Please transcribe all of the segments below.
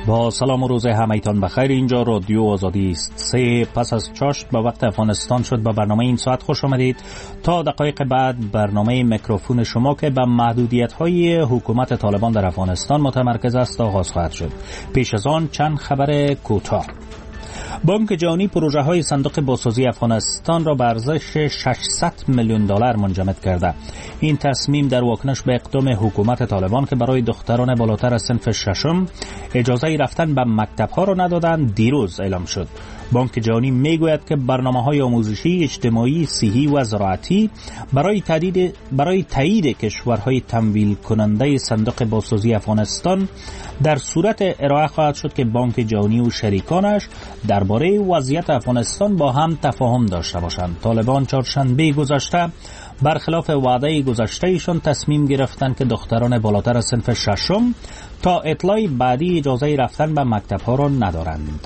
با سلام و روز همایتان بخیر. اینجا رادیو آزادی است. 3 پس از چاشت به وقت افغانستان شد. به برنامه این ساعت خوش آمدید. تا دقایق بعد برنامه میکروفون شما که به محدودیت‌های حکومت طالبان در افغانستان متمرکز است آغاز خواهد شد. پیش از آن چند خبر کوتاه. بانک جهانی پروژه‌های صندوق بازسازی افغانستان را به ارزش 600 میلیون دلار منجمد کرده. این تصمیم در واکنش به اقدام حکومت طالبان که برای دختران بالاتر از صنف ششم اجازه رفتن به مکتب‌ها را ندادند دیروز اعلام شد. بانک جهانی میگوید که برنامه‌های آموزشی، اجتماعی، صحی و زراعتی برای تایید کشورهای تمویل کننده صندوق بازسازی افغانستان در صورت ارائه خواهد شد که بانک جهانی و شریکانش درباره وضعیت افغانستان با هم تفاهم داشته باشند. طالبان چهارشنبه گذشته برخلاف وعده گذشته ایشان تصمیم گرفتند که دختران بالاتر از صنف ششم تا اطلاع بعدی اجازه رفتن به مکتب‌ها را ندارند.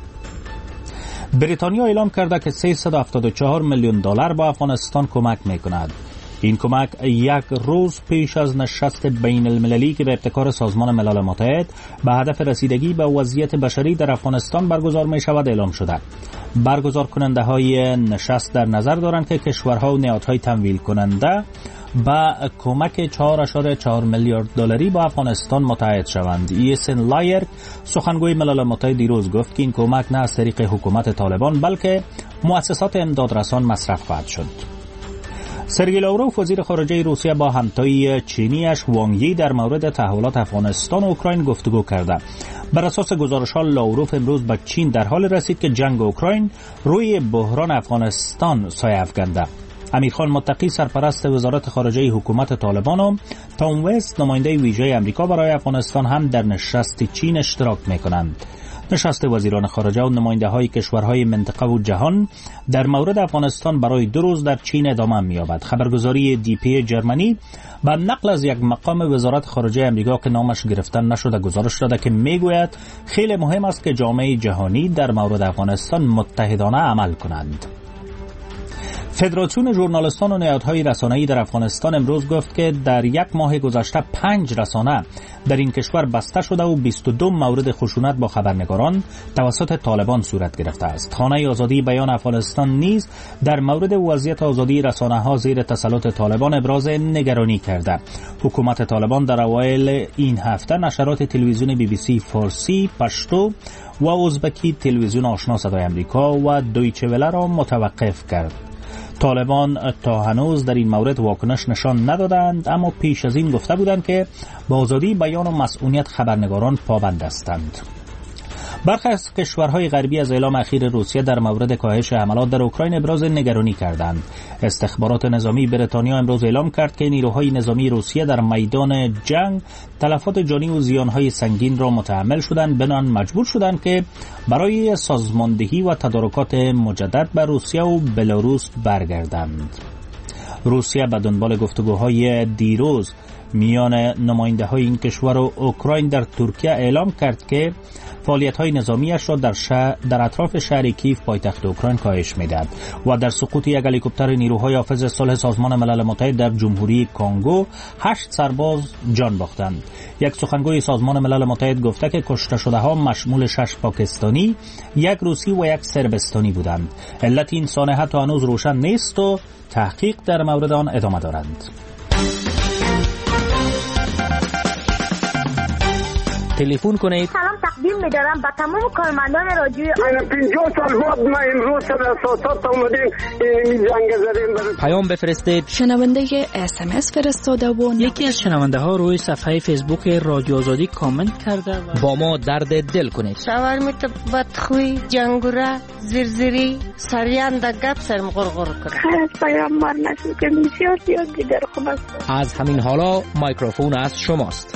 بریتانیا اعلام کرده که 374 میلیون دلار به افغانستان کمک می‌کند. این کمک یک روز پیش از نشست بین المللی که به ابتکار سازمان ملل متحد به هدف رسیدگی به وضعیت بشری در افغانستان برگزار می شود اعلام شده. برگزار کننده های نشست در نظر دارند که کشورها و نهادهای تمویل کننده با کمک 4.4 میلیارد دلاری با افغانستان متحد شوند. ایسن لایر سخنگوی ملل متحد دیروز گفت که این کمک نه از طریق حکومت طالبان بلکه مؤسسات امدادرسان مصرف خواهد شد. سرگئی لاوروف وزیر خارجه روسیه با همتای چینیش وانگ یی در مورد تحولات افغانستان و اوکراین گفتگو کرده. بر اساس گزارش‌ها لاوروف امروز به چین در حال رسید که جنگ اوکراین روی بحران افغانستان سایه افکنده. امیرخان متقی سرپرست وزارت خارجه حکومت طالبان و تام وست نماینده ویژه آمریکا برای افغانستان هم در نشست چین اشتراک می‌کنند. نشست وزیران خارجه و نماینده‌های کشورهای منطقه و جهان در مورد افغانستان برای 2 روز در چین ادامه می‌یابد. خبرگزاری دیپی جرمنی با نقل از یک مقام وزارت خارجه آمریکا که نامش گرفتن نشده گزارش داده که میگوید خیلی مهم است که جامعه جهانی در مورد افغانستان متحدانه عمل کنند. فدراسیون ژورنالیستان و نهادهای رسانه‌ای در افغانستان امروز گفت که در یک ماه گذشته 5 رسانه در این کشور بسته شده و 22 مورد خشونت با خبرنگاران توسط طالبان صورت گرفته است. خانه آزادی بیان افغانستان نیز در مورد وضعیت آزادی رسانه‌ها زیر تسلط طالبان ابراز نگرانی کرده. حکومت طالبان در اوایل این هفته نشرات تلویزیون BBC فارسی، پشتو و ازبکی، تلویزیون آشنا صدای آمریکا و دویچه وله را متوقف کرد. طالبان تا هنوز در این مورد واکنش نشان ندادند، اما پیش از این گفته بودند که به آزادی بیان و مسئولیت خبرنگاران پابند هستند. برخی از کشورهای غربی از اعلام اخیر روسیه در مورد کاهش حملات در اوکراین ابراز نگرانی کردند. استخبارات نظامی بریتانیا امروز اعلام کرد که نیروهای نظامی روسیه در میدان جنگ تلفات جانی و زیانهای سنگین را متحمل شدند، بنابراین مجبور شدند که برای سازماندهی و تدارکات مجدد به روسیه و بلاروس برگردند. روسیه به دنبال گفتگوهای دیروز میان نماینده‌های این کشور و اوکراین در ترکیه اعلام کرد که فعالیت‌های نظامیش را در اطراف شهر کیف پایتخت اوکراین کاهش می‌دهد و در سقوط یک هلیکوپتر نیروهای حافظ صلح سازمان ملل متحد در جمهوری کنگو 8 سرباز جان باختند. یک سخنگوی سازمان ملل متحد گفته که کشته شده‌ها مشمول 6 پاکستانی، 1 روسی و 1 سربستانی بودند. علت این سانحه تا هنوز روشن نیست و تحقیق در مورد آن ادامه دارند. تلفن کنید. سلام تقدیم می‌دارم به تمام کارمندان رادیوی 50 سال بعد ما امروز سر اساسات اومدیم این جنگ زدیم. پیام بفرستید. شنونده SMS فرستاده و یکی از شنونده ها روی صفحه فیسبوک رادیو آزادی کامنت کرده و با ما درد دل کنید. شاورمیت بدخوی، جنگوره، زرزری، سریان در گپ سرم غرغر کرد. از پیام مار نشد که بسیار دیگر خوب است. از همین حالا میکروفون از شماست.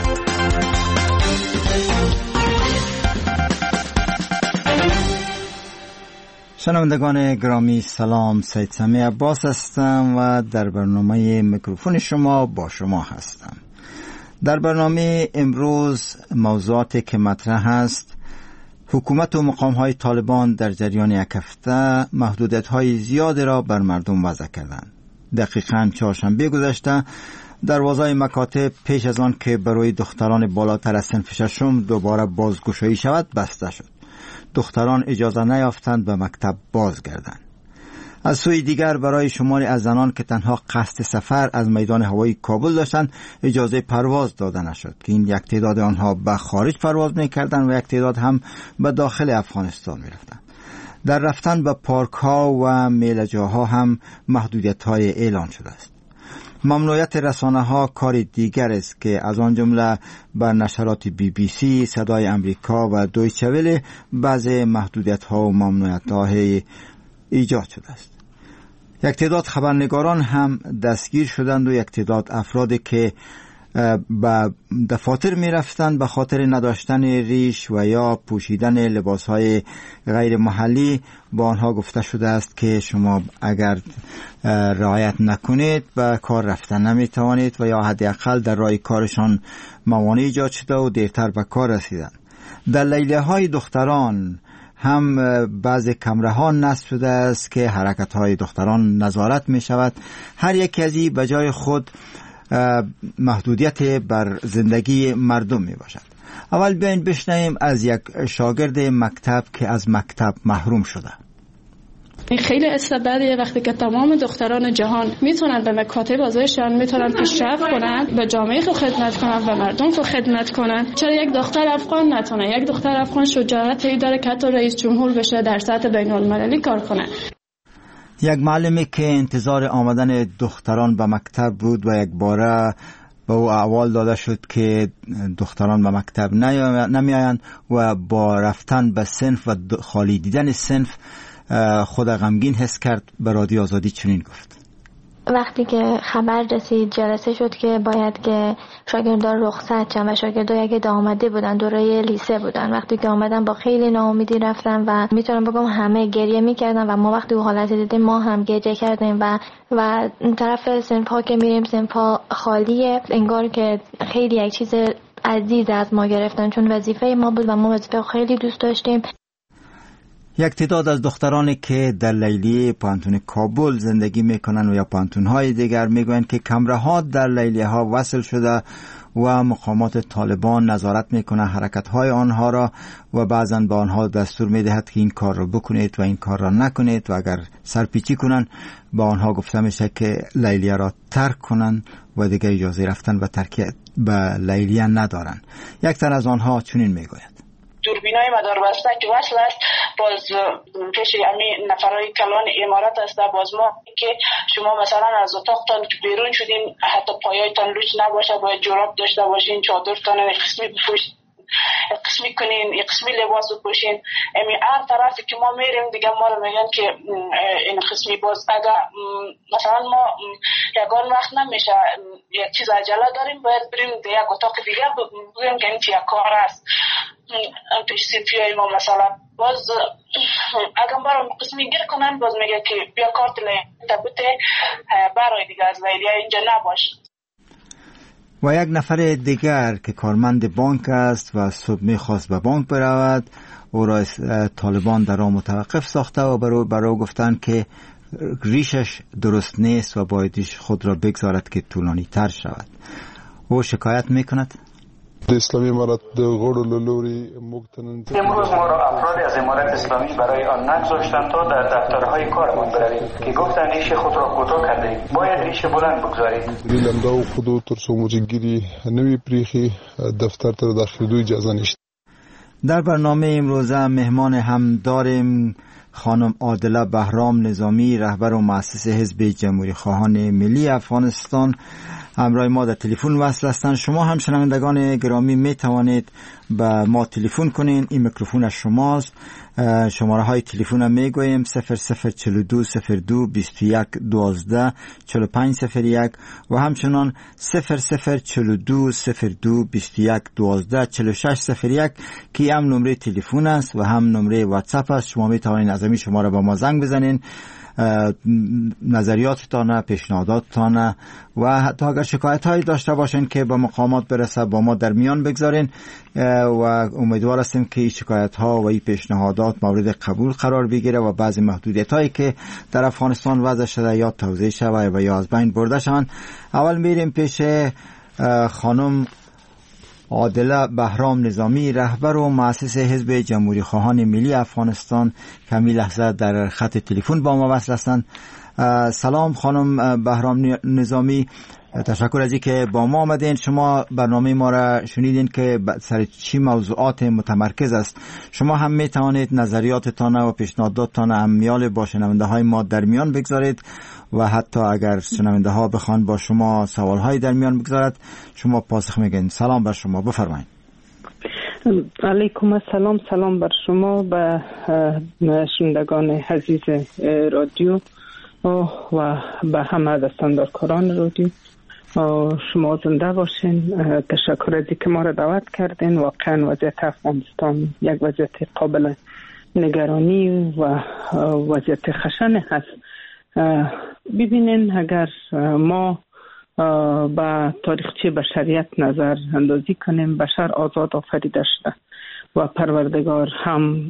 شنوندگان گرامی سلام، سید سمی عباس هستم و در برنامه میکروفون شما با شما هستم. در برنامه امروز موضوعاتی که مطرح است: حکومت و مقام‌های طالبان در جریان یک هفته محدودیت‌های زیادی را بر مردم وضع کردند. دقیقاً چهارشنبه گذشته دروازه مکاتب پیش از آن که برای دختران بالاتر از صنف ششم دوباره بازگشایی شود بسته شد. دختران اجازه نیافتند به مکتب بازگردند. از سوی دیگر برای شماری از زنان که تنها قصد سفر از میدان هوایی کابل داشتند اجازه پرواز داده نشد که این یک تعداد آنها به خارج پرواز می‌کردند و یک تعداد هم به داخل افغانستان می‌رفتند. در رفتن به پارک ها و میله‌جاها هم محدودیت های اعلان شده است. ممنوعیت رسانه ها کار دیگر است که از آن جمله بر نشرات BBC، صدای امریکا و دویچه وله بعضی محدودیت ها و ممنوعیت ها ایجاد شده است. یک تعداد خبرنگاران هم دستگیر شدند و یک تعداد افرادی که به دفاتر می رفتند به خاطر نداشتن ریش و یا پوشیدن لباس های غیر محلی با آنها گفته شده است که شما اگر رعایت نکنید به کار رفتن نمی توانید و یا حداقل در راه کارشان موانع ایجاد شده و دیرتر به کار رسیدند. در لیلیه های دختران هم بعض کمره ها نصب شده است که حرکت های دختران نظارت می شود. هر یک از این به جای خود محدودیت بر زندگی مردم می باشد. اول بیاین بشنویم از یک شاگرد مکتب که از مکتب محروم شده. خیلی استعدادیه وقتی که تمام دختران جهان میتونن به مکاتب آزادشان میتونن پیشرفت کنن، به جامعه خود خدمت کنن، به مردم خود خدمت کنن. چرا یک دختر افغان نتونه؟ یک دختر افغان شجاعتی داره که حتی رئیس جمهور بشه، در سطح بین المللی کار کنه. یک معلمی که انتظار آمدن دختران به مکتب بود و یک باره به او احوال داده شد که دختران به مکتب نمیآیند و با رفتن به صنف و خالی دیدن صنف خود غمگین حس کرد. به رادیو آزادی چنین گفت: وقتی که خبر رسید جلسه شد که باید که شاگردان رخصت شدن و شاگردان یک آمده بودن، دوره لیسه بودن. وقتی که آمدن با خیلی ناامیدی رفتن و میتونم بگم همه گریه میکردن و ما وقتی اون حالت دیدیم ما هم گریه کردیم و طرف صنف ها که میریم صنف ها خالیه، انگار که خیلی یک چیز عزیز از ما گرفتن، چون وظیفه ما بود و ما وظیفه خیلی دوست داشتیم. یک تعداد از دخترانی که در لیلیه پانتون کابل زندگی میکنن و یا پانتون های دیگر میگویند که کمره ها در لیلیه ها وصل شده و مقامات طالبان نظارت میکنن حرکت های آنها را و بعضا به آنها دستور میدهد که این کار را بکنید و این کار را نکنید و اگر سرپیچی کنن به آنها گفته میشه که لیلیه را ترک کنن و دیگر اجازه رفتن و ترک به لیلیه ندارن. یک تن از آنها چنین میگوید: دوربینای مدار بسته که وصل است، باز پیش همین نفرای کلان امارت است. باز ما که شما مثلا از اتاقتان که بیرون شدین حتی پایایتان لوچ نباشه، باید جوراب داشته باشین، چادرتان قسمی بپوشید، قسمی کنین، قسمی لباس بپوشین. امی هر طرفی که ما میریم دیگه ما رو میگن که این قسمی. باز اگر مثلا ما یگان وقت نمیشه یک چیز عجله داریم باید بریم دیگه یک اتاق دیگه بگویم که این چیه کار است پیش سیپیای ما مثلا. باز اگر برام قسمی گیر کنن باز میگه که بیا کارت تبوته برای دیگه از لیلیه اینجا نباش. و یک نفر دیگر که کارمند بانک است و صبح میخواست به بانک برود، او را طالبان در آن متوقف ساخته و برای گفتن که ریشش درست نیست و بایدش خود را بگذارد که طولانی تر شود. او شکایت میکند: اسلامی امارت غړو لوري امروز ما را افراد از امارت اسلامی برای آن نگذاشتند تا در دفترهای کارمون برویم که گفتند ریش خود را کوتاه کردید، باید ریش بلند بگذارید. لنده و خودو تر څو موجګری نوی پریخي دفتر ته داخلېدو اجازه نشته. در برنامه امروزه مهمان هم داریم خانم عادله بهرام نظامی، رهبر و مؤسس حزب جمهوری خواهان ملی افغانستان. همراه ما در تلفن وصل هستند. شما هم شنوندگان گرامی می توانید به ما تلفن کنین. این میکروفون از شماست. شماره های تلفن هم می گوییم 0042 02 21 12 4501 و همچنان 0042 02 21 12 4601 که هم نمره تلفن است و هم نمره واتساپ است. شما می توانید از همین شماره با ما زنگ بزنین نظریاتتان، پیشنهاداتتان و حتی اگر شکایت هایی داشته باشین که به مقامات برسه با ما در میان بگذارین و امیدوار هستیم که این شکایت ها و این پیشنهادات مورد قبول قرار بگیره و بعضی محدودیت هایی که در افغانستان وضع شده یا توضیح شود و یا از بین برده شوند. اول میریم پیش خانم عادله بهرام نظامی، رهبر و مؤسس حزب جمهوری خواهان ملی افغانستان که همین لحظه در خط تلفن با ما وصل هستند. سلام خانم بهرام نظامی، تشکر از اینکه با ما آمدین. شما برنامه ما را شنیدین که سر چی موضوعات متمرکز است. شما هم می توانید نظریاتتان و پیشنهاداتتان امیال با شنونده های ما در میان بگذارید و حتی اگر شنونده ها بخوان با شما سوال های در میان بگذارد شما پاسخ میگین. سلام بر شما، بفرمایید. علیکم السلام، سلام بر شما و شنوندگان عزیز رادیو و به همه دستاندارکاران رادیو. شما زنده باشین. تشکر از اینکه ما را دعوت کردین. واقعا وضعیت افغانستان یک وضعیت قابل نگرانی و وضعیت خشن هست. ببینین اگر ما با تاریخچه بشریت نظر اندازی کنیم، بشر آزاد آفریده شده و پروردگار هم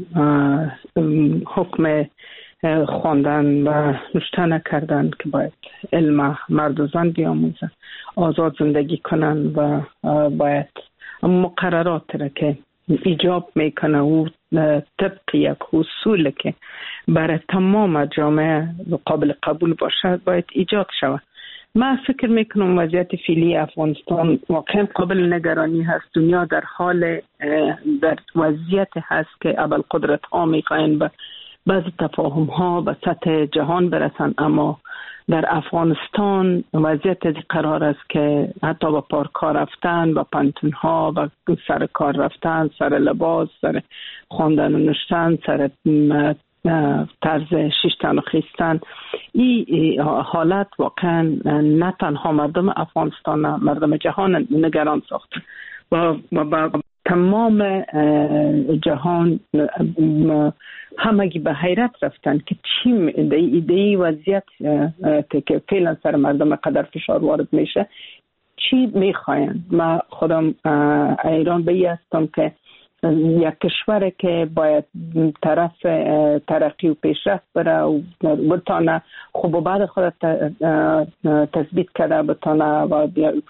حکم خواندن و نوشتن کردن که باید علم مرد و زن بیاموزن، آزاد زندگی کنن و باید مقررات را که ایجاب میکنه و طبق یک اصول که برای تمام جامعه قابل قبول باشد باید ایجاد شود. من فکر میکنم وضعیت فعلی افغانستان واقعا قابل نگرانی هست. دنیا در حال در وضعیت هست که ابوالقدرت ها میخواین به بعضی تفاهم ها به سطح جهان برسن، اما در افغانستان وضعیت از قرار است که حتی با پارک ها رفتن، با پانتون ها، با سر کار رفتن، سر لباس، سر خواندن و نوشتن، سر طرز شیشتن و خیستن، این حالت واقعا نه تنها مردم افغانستان، مردم جهان نگران ساخته و با تمام جهان همگی به حیرت رفتن که چی ایده وضعیت که فعلا سر مردم قدر فشار وارد میشه چی میخواین. من خودم ایران به هستم که یک کشوره که باید طرف ترقی و پیشرفت بره و بتانه خوب و بعد خود تثبیت کرده، بتانه و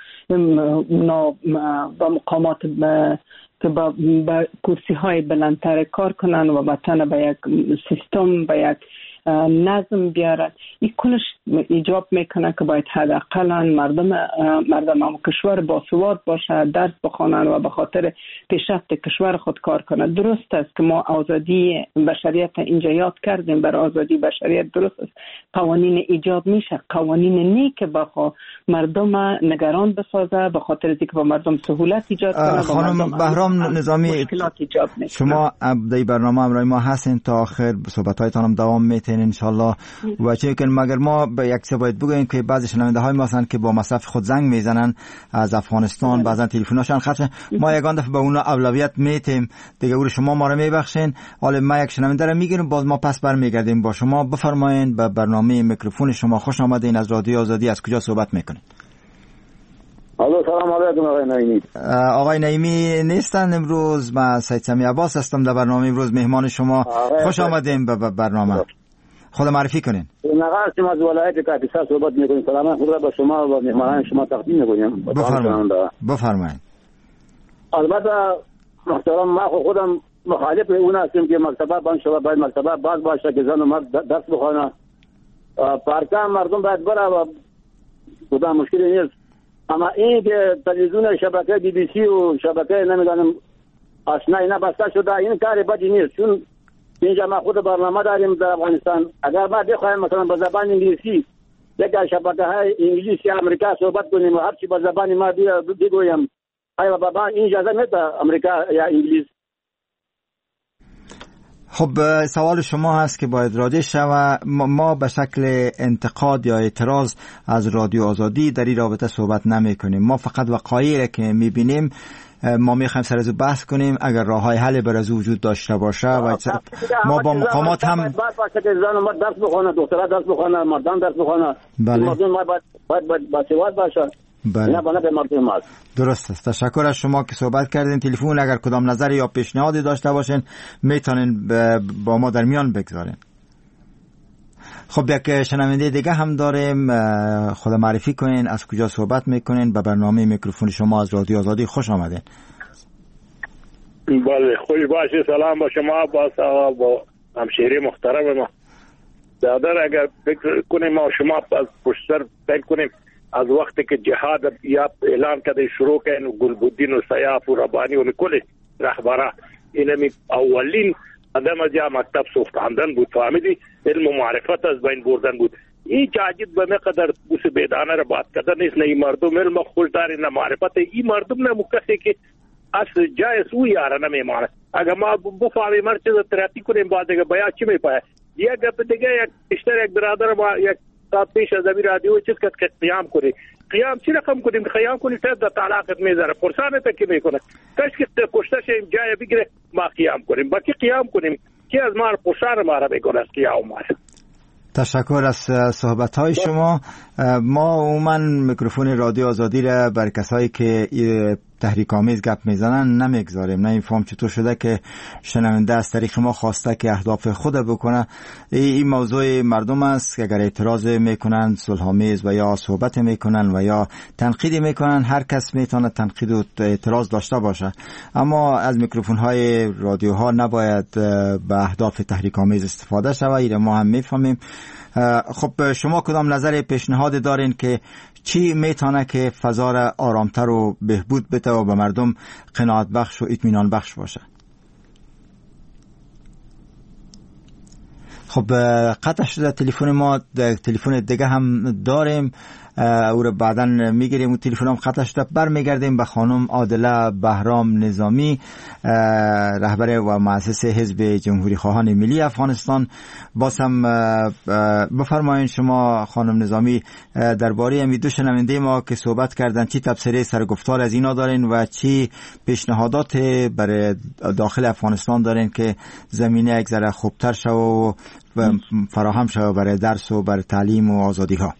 با مقامات که با کرسی های بلندتر کار کنن و بتانه به یک سیستم، به یک نظم بیارن. این کلش ایجاب میکنه که باید حداقل مردم کشور باسواد باشه، درس بخونن و به خاطر پیشرفت کشور خود کار کنه. درست است که ما آزادی بشریت اینجا یاد کردیم، برای آزادی بشریت درست است قوانین ایجاد میشه، قوانین نی که با مردم نگران بسازه، به خاطر اینکه با مردم سهولت ایجاد کنه. خانم بهرام نظامی، شما در برنامه همراه ما هستین تا آخر، صحبت‌هایتان هم دوام میتین انشالله. و چه که مگر ما به یک سه باید بگوییم که بعضی شنونده های ما هستند که با مصرف خود زنگ میزنن از افغانستان، بعضا تلفن‌هاشون خطر. ما یگان دفعه به اون اولویت میتیم دیگه، اون شما ما رو میبخشین. حالا ما یک شنونده رو میگیریم، باز ما پس برمیگردیم با شما. بفرمایید به برنامه میکروفون شما. خوش آمدین. از رادیو آزادی از کجا صحبت میکنید؟ الو، سلام علیکم آقای نعیمی. آقای نعیمی نیستن امروز. من سید سمی عباس هستم در برنامه امروز مهمان شما. خوش آمدین به برنامه. خود معرفی کنین. نقاشم از ولایت کاپیسا صحبت میکنیم. سلام خود را به شما و مهمانان شما تقدیم میکنیم. بفرمایید. البته محترم، ما خودم مخالف اون هستم که مکتبه بند شود، باید مکتبه باز باشه که زن و مرد درس بخونه. پارکان مردم باید بره و خدا مشکلی نیست. اما این که تلویزیون شبکه بی بی سی و شبکه نمیدانم آشنا اینا بسته شده، این کار بدی نیست. چون اینجا ما خود برنامه داریم در افغانستان. اگر ما بخوایم مثلا به زبان انگلیسی یک از شبکه های انگلیسی امریکا صحبت کنیم و هر چی به زبان ما بگویم، آیا بابا این اجازه میده امریکا یا انگلیس؟ خب سوال شما هست که باید راجع شود. ما به شکل انتقاد یا اعتراض از رادیو آزادی در این رابطه صحبت نمی کنیم. ما فقط وقایعی که می بینیم ما میخوایم سر از بحث کنیم اگر راههای حل بر از وجود داشته باشه و ما با مقامات هم زن مرد درس بخونه، دخترها درس بخونه، مردان درس بخونه. مردم ما باید باسواد باشه. نه به مردم ما. درست است. تشکر از شما که صحبت کردین. تلفن اگر کدام نظر یا پیشنهادی داشته باشین میتونین با ما در میان بگذارین. خب یک شنونده دیگه هم داریم. خود معرفی کنین، از کجا صحبت میکنین؟ به برنامه میکروفون شما از رادیو آزادی خوش آمدین. بله خوش باشی. سلام با شما، با همشهری محترم ما. دادر اگر فکر کنیم ما شما از پشتر فکر کنیم از وقتی که جهاد یا اعلان کرده شروع کردن گلبدین و سیاف و ربانی و کل رهبرا اینمی اولین آدم از یا مکتب سوختاندن بود، فهمیدی؟ علم و معرفت از بین بردن بود. این عجیب به مقدار بوس بیدانه را بات کردن نیست. نه مردم علم خوش داری نه معرفت. این مردم نه کسی که اصل جای سو یاره نمیمانه. اگر ما بفهمیم مرچه تراتی کنیم بعد اگر بیا چی میپایه یک گپ دیگه یک اشتر یک برادر ما یک ساعت پیش از امی رادیو چیز که قیام کنی. قیام چی رقم کنیم؟ قیام کنی تا در طلاقت میذاره پرسانه تا کی میکنه کاش که کشته شیم جای بگیره ما قیام کنیم. باقی قیام کنیم کی از ما پرسانه ما را میکنه از قیام ما. تشکر از صحبت‌های شما. ما عموما میکروفون رادیو آزادی را بر کسایی که تحریک آمیز گپ میزنن نمیگذاریم. نمیفهم چطور شده که شنونده از طریق ما خواسته که اهداف خود بکنه. این موضوع مردم است که اگر اعتراض میکنن صلح آمیز و یا صحبت میکنن و یا تنقید میکنن، هر کس میتونه تنقید و اعتراض داشته باشه، اما از میکروفون های رادیوها نباید به اهداف تحریک آمیز استفاده شود. این ما هم میفهمیم. خب شما کدام نظر پیشنهاد دارین که چی میتونه که فضا را آرامتر و بهبود بده و به مردم قناعت بخش و اطمینان بخش باشه؟ خب قطع شده تلفن ما. تلفن دیگه هم داریم، او رو بعداً میگیریم. اون تلفن هم قطع شده. برمیگردیم به خانم عادله بهرام نظامی، رهبر و مؤسس حزب جمهوری خواهان ملی افغانستان. باز هم بفرمایید شما خانم نظامی درباره این دو شنونده ما که صحبت کردن چی تبصره سرگفتار از اینا دارین و چی پیشنهادات برای داخل افغانستان دارین که زمینه یک ذره خوبتر شو و فراهم شو برای درس و برای تعلیم و آزادی ها؟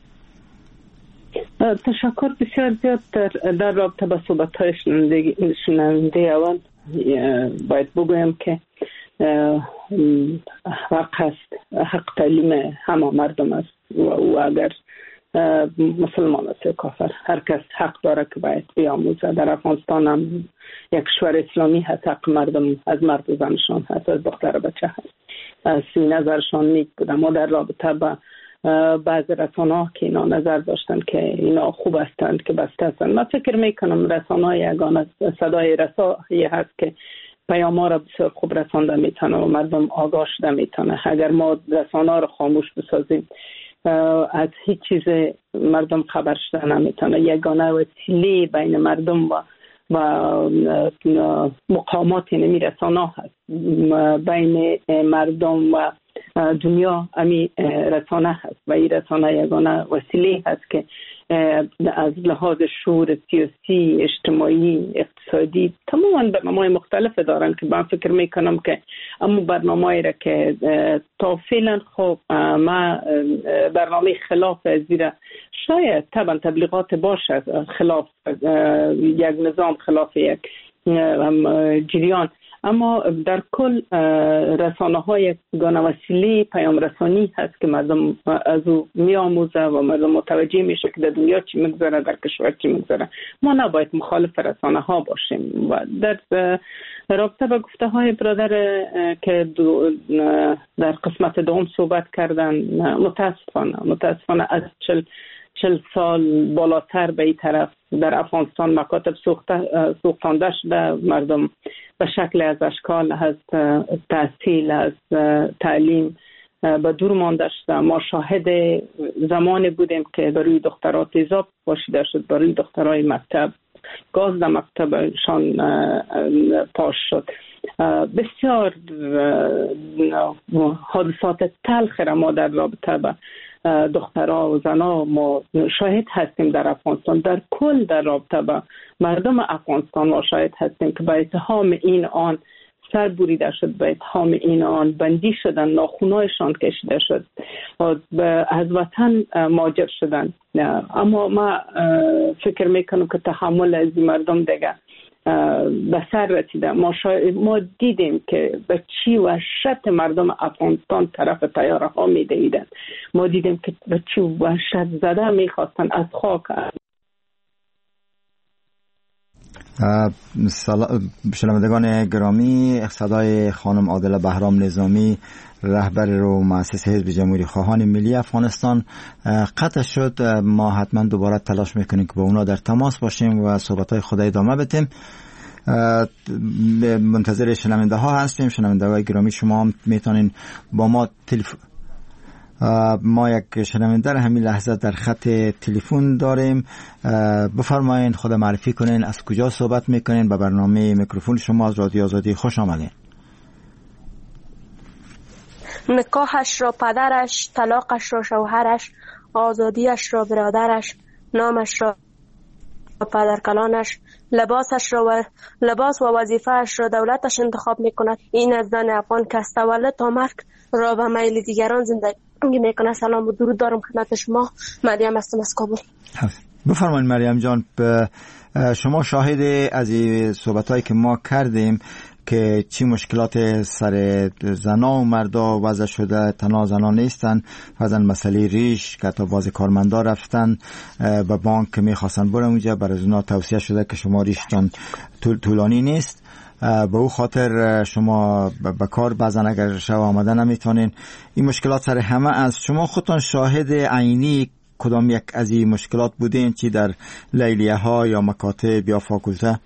تشکر بسیار زیاد. در رابطه با صحبت‌های شنونده اول باید بگویم که حق تعلیم همه مردم است و اگر مسلمان است یا کافر هر کس حق داره که باید بیاموزه. در افغانستان هم یک کشور اسلامی هست، حق مردم از مرد و زنشان هست، از دختر و بچه هست. از نظرشان نیک بود. اما در رابطه با بعض رسانه‌ها که اینا نظر داشتن که اینا خوب هستند که بسته هستند. من فکر میکنم رسانه‌ها یگانه صدای رسایی هست که پیام‌ها را بسیار خوب رسانده میتونه و مردم آگاه شده میتونه. اگر ما رسانه‌ها را خاموش بسازیم از هیچ چیز مردم خبر شده نمیتونه. یگانه وسیله بین مردم و مقامات نمی رسانه‌ها هست. بین مردم و دنیا امی رسانه هست و این رسانه یگانه وسیله هست که از لحاظ شعور سیاسی، اجتماعی، اقتصادی تماما برنامه‌های مختلف دارن که من فکر میکنم که اما برنامه‌ای را که تا فعلا خب ما برنامه خلاف از زیرا شاید طبعا تبلیغات باشه خلاف یک نظام، خلاف یک جریان، اما در کل رسانه‌های یگانه وسیله پیام رسانی هست که مردم از او می‌آموزه و مردم متوجه میشه که در دنیا چی می‌گذره، در کشور چی می‌گذره. ما نباید مخالف رسانه‌ها باشیم. و در رابطه با گفته‌های برادر که در قسمت دوم صحبت کردن، متاسفانه از 40 سال بالاتر به این طرف در افغانستان مکاتب سوختانده شده. مردم به شکل از اشکال از تحصیل، از تعلیم به دور مانده شده. ما شاهد زمانی بودیم که برای دخترها تیزاب پاشیده شد، برای دخترهای مکتب گاز در مکتبشان پاش شد. بسیار حادثات تلخ را ما در رابطه با دخترها و زنها ما شاهد هستیم در افغانستان، در کل در رابطه با مردم افغانستان ما شاهد هستیم که به اتهام این آن سر بریده شد، به اتهام این آن بندی شدن، ناخونهایشان کشیده شد، از وطن مهاجر شدن. اما ما فکر میکنم که تحمل از این مردم دیگه به سر رسیده. ما دیدیم که به چی وحشت مردم افغانستان طرف تیاره ها میدهیدن. ما دیدیم که به چی وحشت زده میخواستن از خاک. شنوندگان گرامی، صدای خانم عادله بهرام نظامی، رهبر و مؤسس حزب جمهوری خواهان ملی افغانستان قطع شد. ما حتما دوباره تلاش میکنیم که با اونا در تماس باشیم و صحبت‌های خود ادامه بدیم. منتظر شنونده ها هستیم. شنونده های گرامی، شما هم میتونین با ما ما یک شنونده را همین لحظه در خط تلفن داریم. بفرمایین، خود معرفی کنین، از کجا صحبت میکنین؟ به برنامه میکروفون شما از رادیو آزادی خوش آمدین. نکاحش را پدرش، طلاقش را شوهرش، آزادیش را برادرش، نامش را پدرکلانش، لباس و وظیفه‌اش را دولتش انتخاب میکند. این از زن افغان که از تولد تا مرگ را به میل دیگران زندگی میکنه. سلام و درود دارم خدمت شما. مریم هستم از کابل. بفرمایید مریم جان، شما شاهد از این صحبتایی که ما کردیم که چی مشکلات سر زنا و مردا وضع شده. تنها زنا نیستن، مثلا مسئله ریش که تا باز کارمندا رفتن به بانک که میخواستن برن اونجا، برای اونا توصیه شده که شما ریشتان طولانی نیست، به او خاطر شما به کار بعضن اگر شو آمده نمیتونین. این مشکلات سر همه از شما خودتان شاهد عینی کدام یک از این مشکلات بودین، چی در لیلیه ها یا مکاتب یا فاکولته؟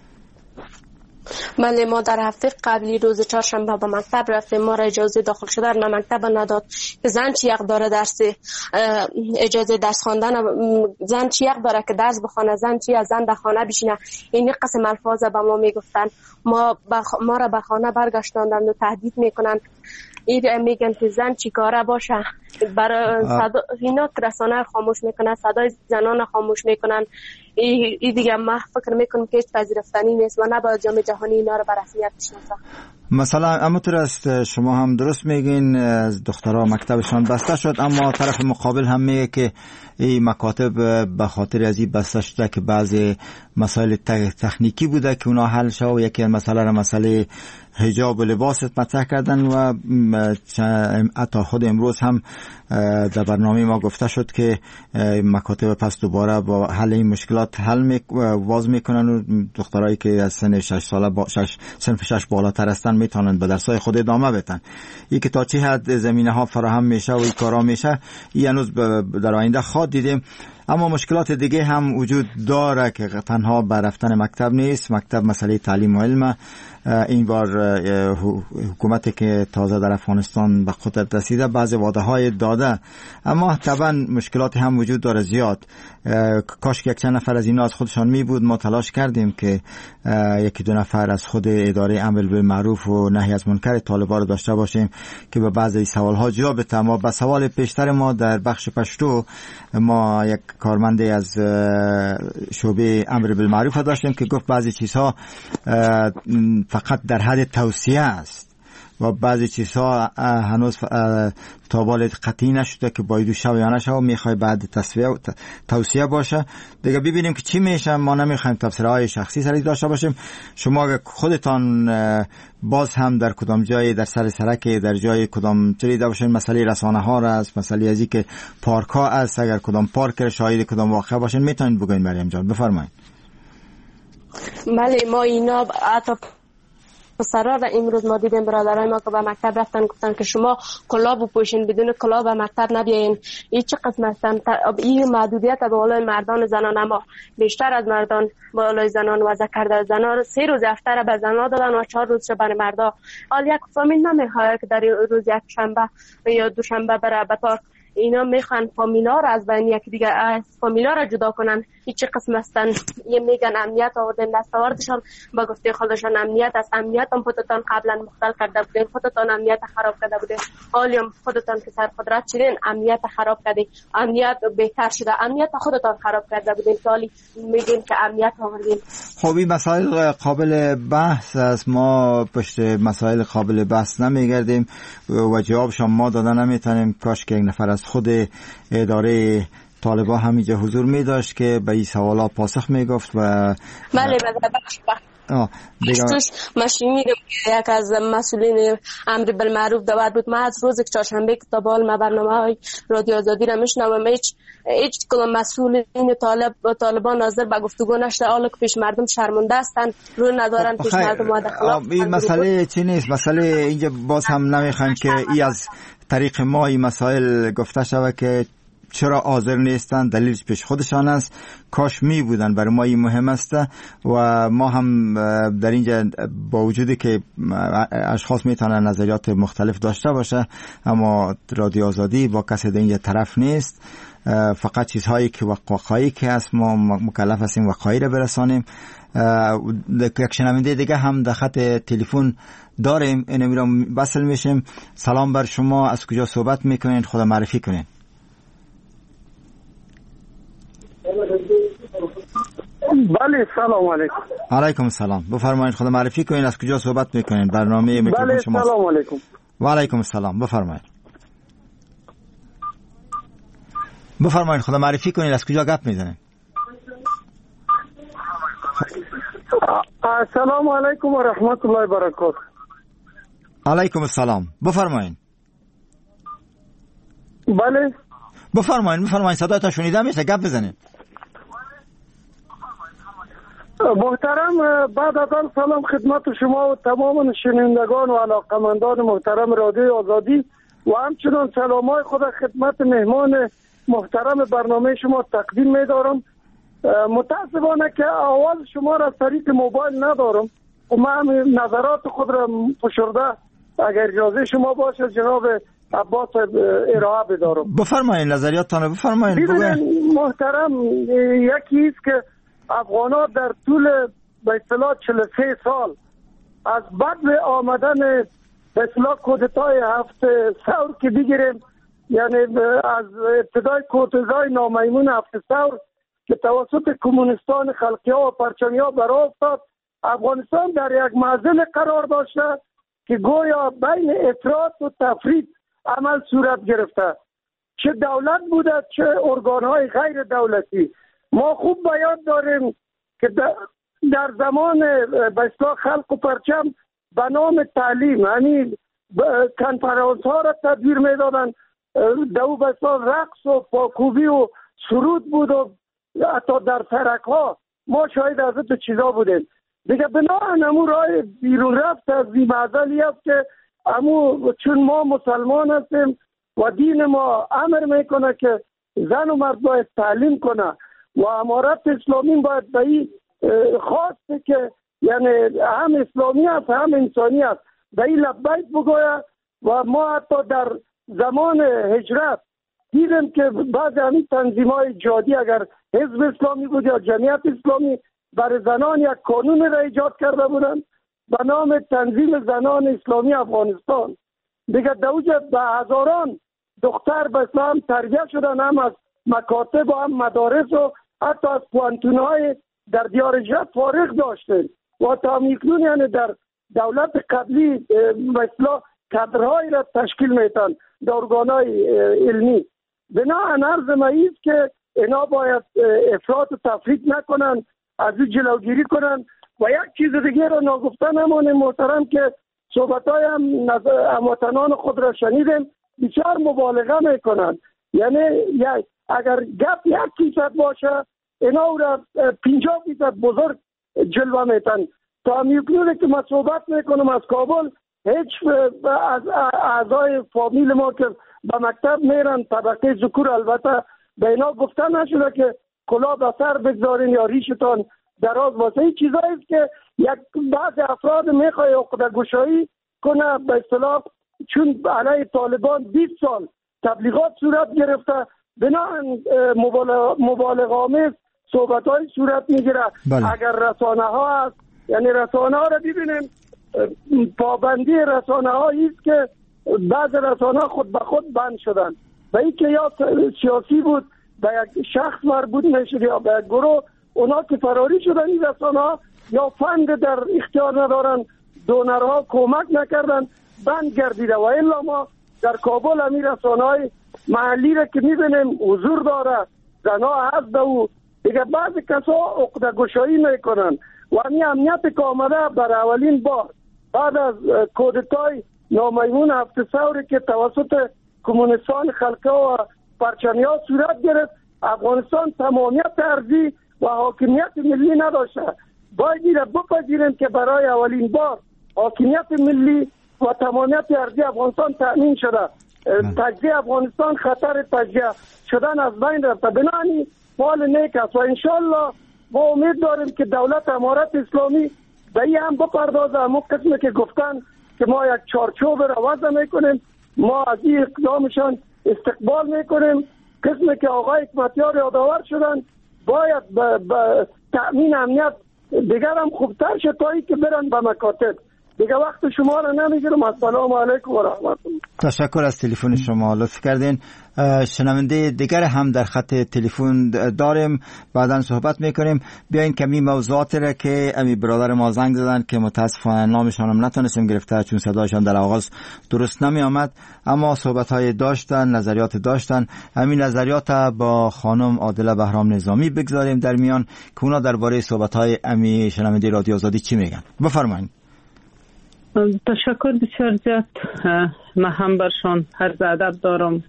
بله، ما در هفته قبلی روز چهارشنبه به مکتب رفتیم. ما را اجازه داخل شدن به مکتب نداد که زن چی حق داره درس اجازه درس خواندن، زن چی حق داره که درس بخونه، زن چی از زن به خانه بشینه. این قسم الفاظ به ما میگفتن. ما را به خانه برگشتاندند و تهدید میکنن. این میگن که زن چی کاره باشه. برای اینا رسانه خاموش میکنن، صدای زنان خاموش میکنن. این دیگه ما فکر میکنم که هیچ پذیرفتنی نیست و نباید جامعه جهانی اینا رو به رسمیت بشناسه. مثلا همونطور است، شما هم درست میگین، از دخترها مکتبشان بسته شد، اما طرف مقابل هم میگه که این مکاتب به خاطر از این بسته شده که بعضی مسائل تکنیکی بوده که اونا حل شد و یکی مسئله حجاب و لباس مطرح کردن و حتی خود امروز هم در برنامه ما گفته شد که مکاتب پس دوباره با حل این مشکلات واز میکنن و دخترایی که از سن 6 ساله سنف 6 بالاتر هستن میتونن به درسای خود ادامه بدن. این که تا چه حد زمینه ها فراهم میشه و این کارا میشه، این هنوز در آینده خواهد دیدیم. اما مشکلات دیگه هم وجود داره که تنها بر رفتن مکتب نیست. مکتب مسئله تعلیم و علم. این بار حکومتی که تازه در افغانستان به قدرت رسیده بعضی وعده های داده، اما طبعا مشکلات هم وجود داره زیاد. کاش که یک چند نفر از اینا از خودشان می بود. ما تلاش کردیم که یکی دو نفر از خود اداره امر بالمعروف و نهی از منکر طالبان رو داشته باشیم که به بعضی سوال ها جواب بده. ما به سوال پیشتر ما در بخش پشتو ما یک کارمندی از شعبه امر بالمعروف داشتیم که گفت بعضی چیزها فقط در حد توصیه است و بعضی چیزها هنوز تابال قطعی نشده که باید شو یا نشو، میخوای بعد توصیه باشه دیگه. ببینیم که چی میشه. ما نمیخوایم تفسیرهای شخصی سری داشته باشیم. شما خودتان باز هم در کدام جای در سرک در جای کدام چریده باشین، مسئله رسانه ها را است، مسئله ازی که پارک ها است، اگر کدام پارک شاهد کدام واقعه باشین میتونید بگوین. مریم جان بفرمایید. بله، ما اینا حتی پسرا را امروز ما دیدیم برادرای ما که به مکتب رفتن گفتن که شما کلاه بپوشین، بدون کلاه به مکتب نبیاین. این چه قسم هستن؟ این محدودیت به بالای مردان زنان، اما بیشتر از مردان بالای زنان وضع کرده. زنان 3 روز هفته را به زنان دادن و 4 روز برای مردا. حال یک فامیل نمیخواد که در روز یک شنبه یا دوشنبه بره به پارک. اینا میخوان فامیلا را از بین یکی دیگه فامیلا را جدا کنن. هیچ قسم هستن یه میگن امنیت آوردن دستاوردشان با گفته خودشان امنیت است. امنیت هم خودتان قبلا مختل کرده بودین، خودتان امنیت خراب کرده بودین، حالی هم خودتان که سر قدرت شدین امنیت خراب کردین، امنیت بهتر شده، امنیت خودتان خراب کرده بودین، حالی میگین که امنیت آوردین. خب این مسائل قابل بحث است، ما پشت مسائل قابل بحث نمیگردیم و جوابشان ما دادن نمیتونیم. کاش که یک نفر از خود اداره طالبان همینجا حضور می داشت که به این سوالا پاسخ می گفت. و بله بخش ماشین میگم که یک از مسئولین امر بالمعروف دعوت بود. من از روز چهارشنبه که تا به حال من برنامه‌های رادیو آزادی را میشنوم، هیچ کدام مسئولین طالبان حاضر به گفتگو نشده، حالا که پیش مردم شرمنده هستن، رو ندارن پیش مردم مداخله. این مسئله چی نیست، مسئله اینجا باز هم نمیخوایم که ای از طریق ما این مسائل گفته شود که چرا حاضر نیستن، دلیلش پیش خودشان است. کاش می بودن، برای ما این مهم است و ما هم در اینجا با وجودی که اشخاص میتونن نظریات مختلف داشته باشه، اما رادیو آزادی با کسی در اینجا طرف نیست. فقط چیزهایی که وقایعی که هست ما مکلف هستیم وقایع را برسانیم. یک شنونده دیگه هم در خط تلفن داریم، اینو میرم وصل میشیم. سلام بر شما، از کجا صحبت میکنین؟ خدا معرفی کنین. بله سلام علیکم. علیکم السلام، بفرمایید خدا معرفی کنین، از کجا صحبت میکنین؟ برنامه میکروفون شما. بله سلام علیکم. و علیکم السلام، بفرمایید خدا معرفی کنین، از کجا گپ میزنین؟ السلام علیکم و رحمت الله و برکاته. علیکم السلام، بفرمایید. بله بفرمایید صدایتان شنیده میشه، گپ بزنین. محترم، بعد از آن سلام خدمت شما و تمام شنوندگان و علاقمندان محترم رادیو آزادی و همچنان سلامای خود خدمت مهمان محترم برنامه شما تقدیم می‌دارم. متاسفانه که آواز شما را از طریق موبایل ندارم و من نظرات خود را فشرده اگر اجازه شما باشه جناب عباس ارائه بدارم. بفرمایید نظریاتتان رو بفرمایید. ببینید محترم، یکی است که افغان‌ها در طول به اصطلاح 43 سال از بعد آمدن به اصطلاح کودتای 7 ثور که بگیریم، یعنی از ابتدای کودتای نامیمون 7 ثور که توسط کمونیستان خلقی‌ها و پرچمی‌ها برآ افتاد، افغانستان در یک معضل قرار داشته که گویا بین افراط و تفریط عمل صورت گرفته، چه دولت بوده چه ارگان‌های غیر دولتی. ما خوب به یاد داریم که در زمان به اصطلاح خلق و پرچم به نام تعلیم یعنی کنفرانس ها را تدبیر میدادن، دو به اصطلاح رقص و پاکوبی و سرود بود و حتی در سرک ها ما شاهد از این چیزا بودیم. دیگه بنابراین امو راه بیرون رفت از این معضلی است که امو چون ما مسلمان هستیم و دین ما امر میکنه که زن و مرد باید تعلیم کنه و امارت اسلامی باید به این خواسته که یعنی هم اسلامی است هم انسانی است به این لبیک بگوید. و ما حتی در زمان هجرت دیدیم که بعض همین تنظیم‌های جهادی اگر حزب اسلامی بود یا جمعیت اسلامی برای زنان یک قانون را ایجاد کرده بودند به نام تنظیم زنان اسلامی افغانستان. دیگه دوجه به هزاران دختر به اسلام تربیت شدن، هم از مکاتب و هم مدارس و حتی از پوانتون‌های در دیار جد فارغ داشتن و تا میکنون یعنی در دولت قبلی به اصطلاح کادرهایی را تشکیل میتن در ارگان‌های علمی. بنابراین عرض مایید که اینا باید افراط و تفریط نکنن، از این جلوگیری کنن. و یک چیز دیگه را ناگفته نمانه محترم که صحبت‌های هموطنان خود را شنیدیم، بسیار مبالغه میکنن. یعنی اگر گپ 1% باشه اینا او را 50% بزرگ جلوه میتن. تا میکنه که من صحبت میکنم از کابل، هیچ از اعضای فامیل ما که به مکتب میرن طبقه ذکور البته به اینا گفته نشده که کلاه به سر بگذارین یا ریشتان دراز باشه. این چیزایی است که یک بعض افراد میخواه عقده گشایی کنه به اصطلاح، چون علیه طالبان 20 سال تبلیغات صورت گرفته، بنابراین مبالغه آمیز صحبت‌های صورت میگیره. اگر رسانه ها هست، یعنی رسانه ها را ببینیم، پابندی رسانه ها است که بعض رسانه خود به خود بند شدن و این که یا سیاسی بود به یک شخص مربوط نشد یا به یک گروه، اونا که فراری شدن این رسانه ها یا فند در اختیار ندارن، دونرها کمک نکردن، بند گردیده. و الا ما در کابل همین رسانه های محلی را که میبینیم حضور داره، زنها هست و دیگه بعضی کسا عقده گشایی میکنن و همین امنیت که آمده بر اولین بار بعد از کودتای نامیمون 7 ثوری که توسط کمونیستان خلقه و پرچمیا صورت گرفت، افغانستان تمامیت ارضی و حاکمیت ملی نداشته. باید این را بپذیریم که برای اولین بار حاکمیت ملی و تمامیت ارضی افغانستان تأمین شده. تجزیه افغانستان خطر تجزیه شدن از بین رفته. بنابراین حال نیک است و انشالله ما امید داریم که دولت امارت اسلامی به این هم بپردازه. همون قسمی که گفتن که ما یک چارچوب را وضع میکنیم، ما از این اقدامشان استقبال میکنیم. قسمی که آقای حکمتیار یادآور شدن باید به تأمین امنیت دیگر هم خوبتر شد تا که برن به مکاتب. دیگه وقت شما را نمیگیرم. السلام علیکم و رحمت الله. تشکر از تلفن شما، لطف کردین. شنونده دیگر هم در خط تلفن داریم، بعداً صحبت میکنیم. بیاین کمی موضوعات را که امی برادر ما زنگ زدن که متاسفانه نامشان هم نتونستیم گرفته چون صدایشان در آغاز درست نمی آمد، اما صحبت های داشتن، نظریات داشتن. همین نظریات با خانم عادله بهرام نظامی بگذاریم در میان که اونا درباره صحبت های امی شنونده رادیو آزادی چی میگن. بفرمایید. تشکر بسیار زیاد. من هم برشان عرض ادب دارم.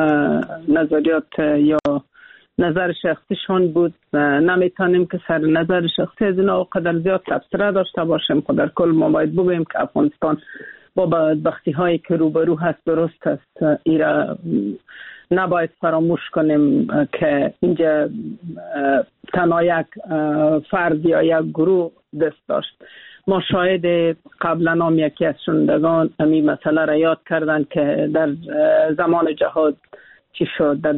نظریات یا نظر شخصیشان بود، نمیتونیم که سر نظر شخصی از اینا قدر زیاد تبصره داشته باشیم. در کل ما باید بگوییم که افغانستان با بدبختی هایی که روبرو هست درست است. ایرا نباید فراموش کنیم که اینجا تنها یک فرد یا یک گروه دست داشت. ما شاهد قبلا هم یکی از شنوندگان همین مسئله را یاد کردن که در زمان جهاد چی شد، در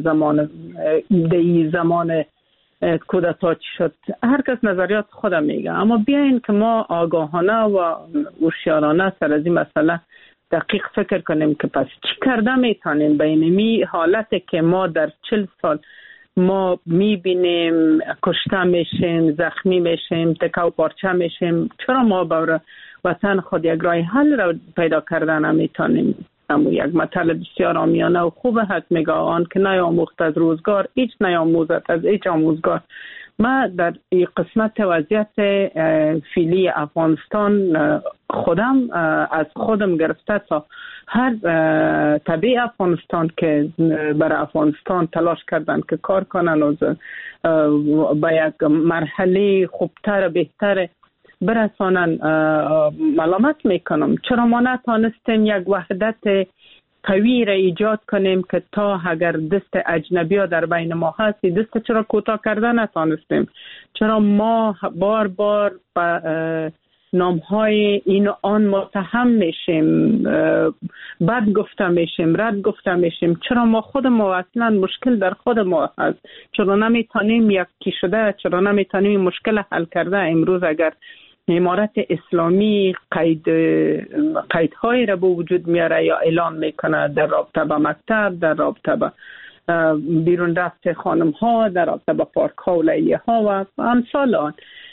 زمان کودتا چی شد. هر کس نظریات خودم میگه، اما بیاین که ما آگاهانه و هوشیارانه سر از این مسئله دقیق فکر کنیم که پس چی کرده میتونیم بین حالتی که ما در 40 سال ما میبینیم کشته میشیم، زخمی میشیم، تکه و پارچه میشیم، چرا ما برای وطن خود یک راه حل را پیدا کردن نمیتونیم؟ اما یک مطلب بسیار عامیانه و خوب هست، میگه آن که نیاموخت از روزگار هیچ نیاموزد از هیچ آموزگار. ما در این قسمت وضعیت فعلی افغانستان خودم از خودم گرفته تا هر طبیع افغانستان که برای افغانستان تلاش کردن که کار کنن و به یک مرحله خوبتر بهتر برسانن، ملامت میکنم. چرا ما نتانستیم یک وحدت قوی را ایجاد کنیم که تا اگر دست اجنبی ها در بین ما هست دست چرا کوتاه کردن نتانستیم؟ چرا ما بار بار به نامهای این و آن متهم میشیم، بد گفته میشیم، رد گفته میشیم؟ چرا ما خود ما اصلا مشکل در خود ما هست؟ چرا نمیتونیم یکی شده؟ چرا نمیتونیم این مشکل حل کرده؟ امروز اگر امارت اسلامی قیدهایی را به وجود میاره یا اعلان میکنه در رابطه با مکتب، در رابطه با بیرون رفت خانم ها، در رابطه با پارک ها و لیلیه ها و امثال آن،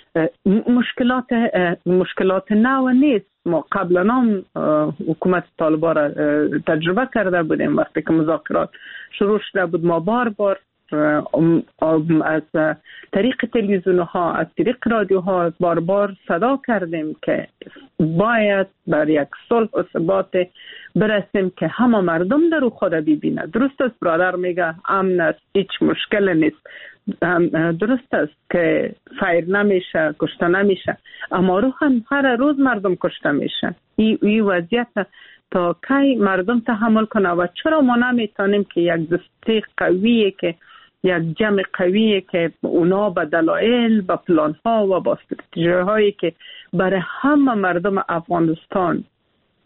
مشکلات نو نیست. ما قبلا هم حکومت طالبان را تجربه کرده بودیم. وقتی که مذاکرات شروع شده بود ما بار بار از طریق تلویزیون ها، از طریق رادیو ها بار بار صدا کردیم که باید بر یک صلح و ثبات برسیم که همه مردم در خود ببینه. درست است برادر میگه امن است، هیچ مشکل نیست. درست است که فایر نمیشه، کشته نمیشه، اما روحاً هر روز مردم کشته میشه. این وضعیت تا کی مردم تحمل کنه؟ و چرا ما نمیتونیم که یک دسته قویه، که یک جمع قویه که اونا به دلایل، به پلان ها و با استراتژی هایی که برای همه مردم افغانستان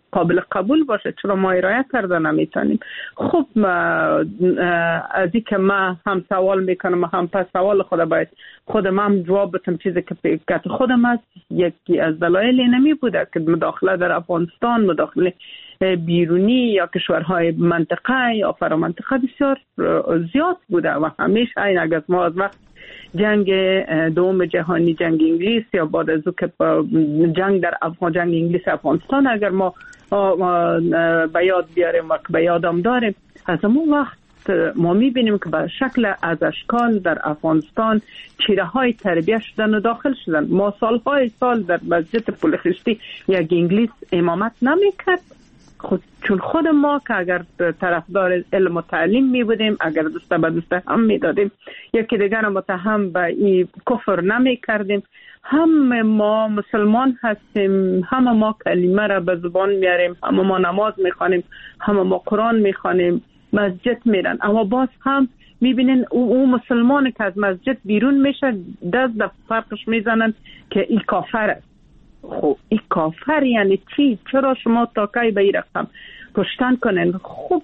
قابل قبول باشه، چرا ما رعایت کرده نمیتونیم؟ خب از این که ما هم سوال میکنم هم پس سوال خودم هم جواب بدم. چیزی که خودم است، یکی از دلایل نمی بوده که مداخله در افغانستان، مداخله بیرونی یا کشورهای منطقه یا فرامنطقه بسیار زیاد بوده و همیشه این اگر ما از وقت جنگ دوم جهانی، جنگ انگلیس یا بعد از او که جنگ در جنگ انگلیس افغانستان اگر ما به یاد بیاریم و به یادم داریم، از اون وقت ما میبینیم که به شکل از اشکال در افغانستان چیره های تربیه شدن و داخل شدن. ما سالهای سال در مسجد پل خشتی یک انگلیس امامت نمیکرد، چون خود ما که اگر طرفدار علم و تعلیم می بودیم، اگر دسته به دسته هم می دادیم، یکی دیگر متهم به این کفر نمی کردیم. هم ما مسلمان هستیم، هم ما کلمه را به زبان میاریم، هم ما نماز می خوانیم، هم ما قرآن می خوانیم، مسجد میرن. اما باز هم میبینین او مسلمان که از مسجد بیرون میشه دست در فرقش میزنن که این کافر است. خب این کافر یعنی چی؟ چرا شما تا کی به این رقم کشتن کنین؟ خب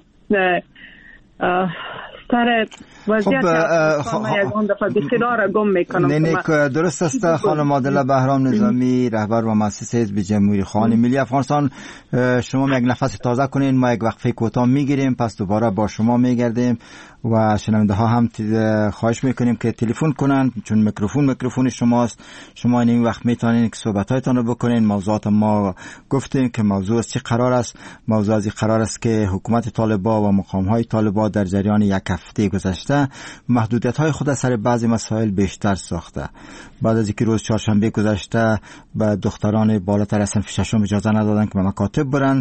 سر وضعیت اون دفعه بسیار را گم میکنم. درست است خانم عادله بهرام نظامی، رهبر و مؤسس حزب جمهوری خواهان ملی افغانستان. شما یک نفس تازه کنین، ما یک وقفه کوتاه میگیریم، پس دوباره با شما میگردیم و شنونده ها هم خواهش میکنیم که تلفن کنن، چون میکروفون شماست. شما این وقت میتونین که صحبت هایتان رو بکنین. موضوعات ما گفتیم که موضوع از چی قرار است. موضوع از قرار است که حکومت طالبان و مقام های طالبان در جریان یک هفته گذشته محدودیت های خود سر بعضی مسائل بیشتر ساخته. بعد از اینکه روز چهارشنبه گذشته به دختران بالاتر از صنف ششم اجازه ندادن که به مکاتب برن،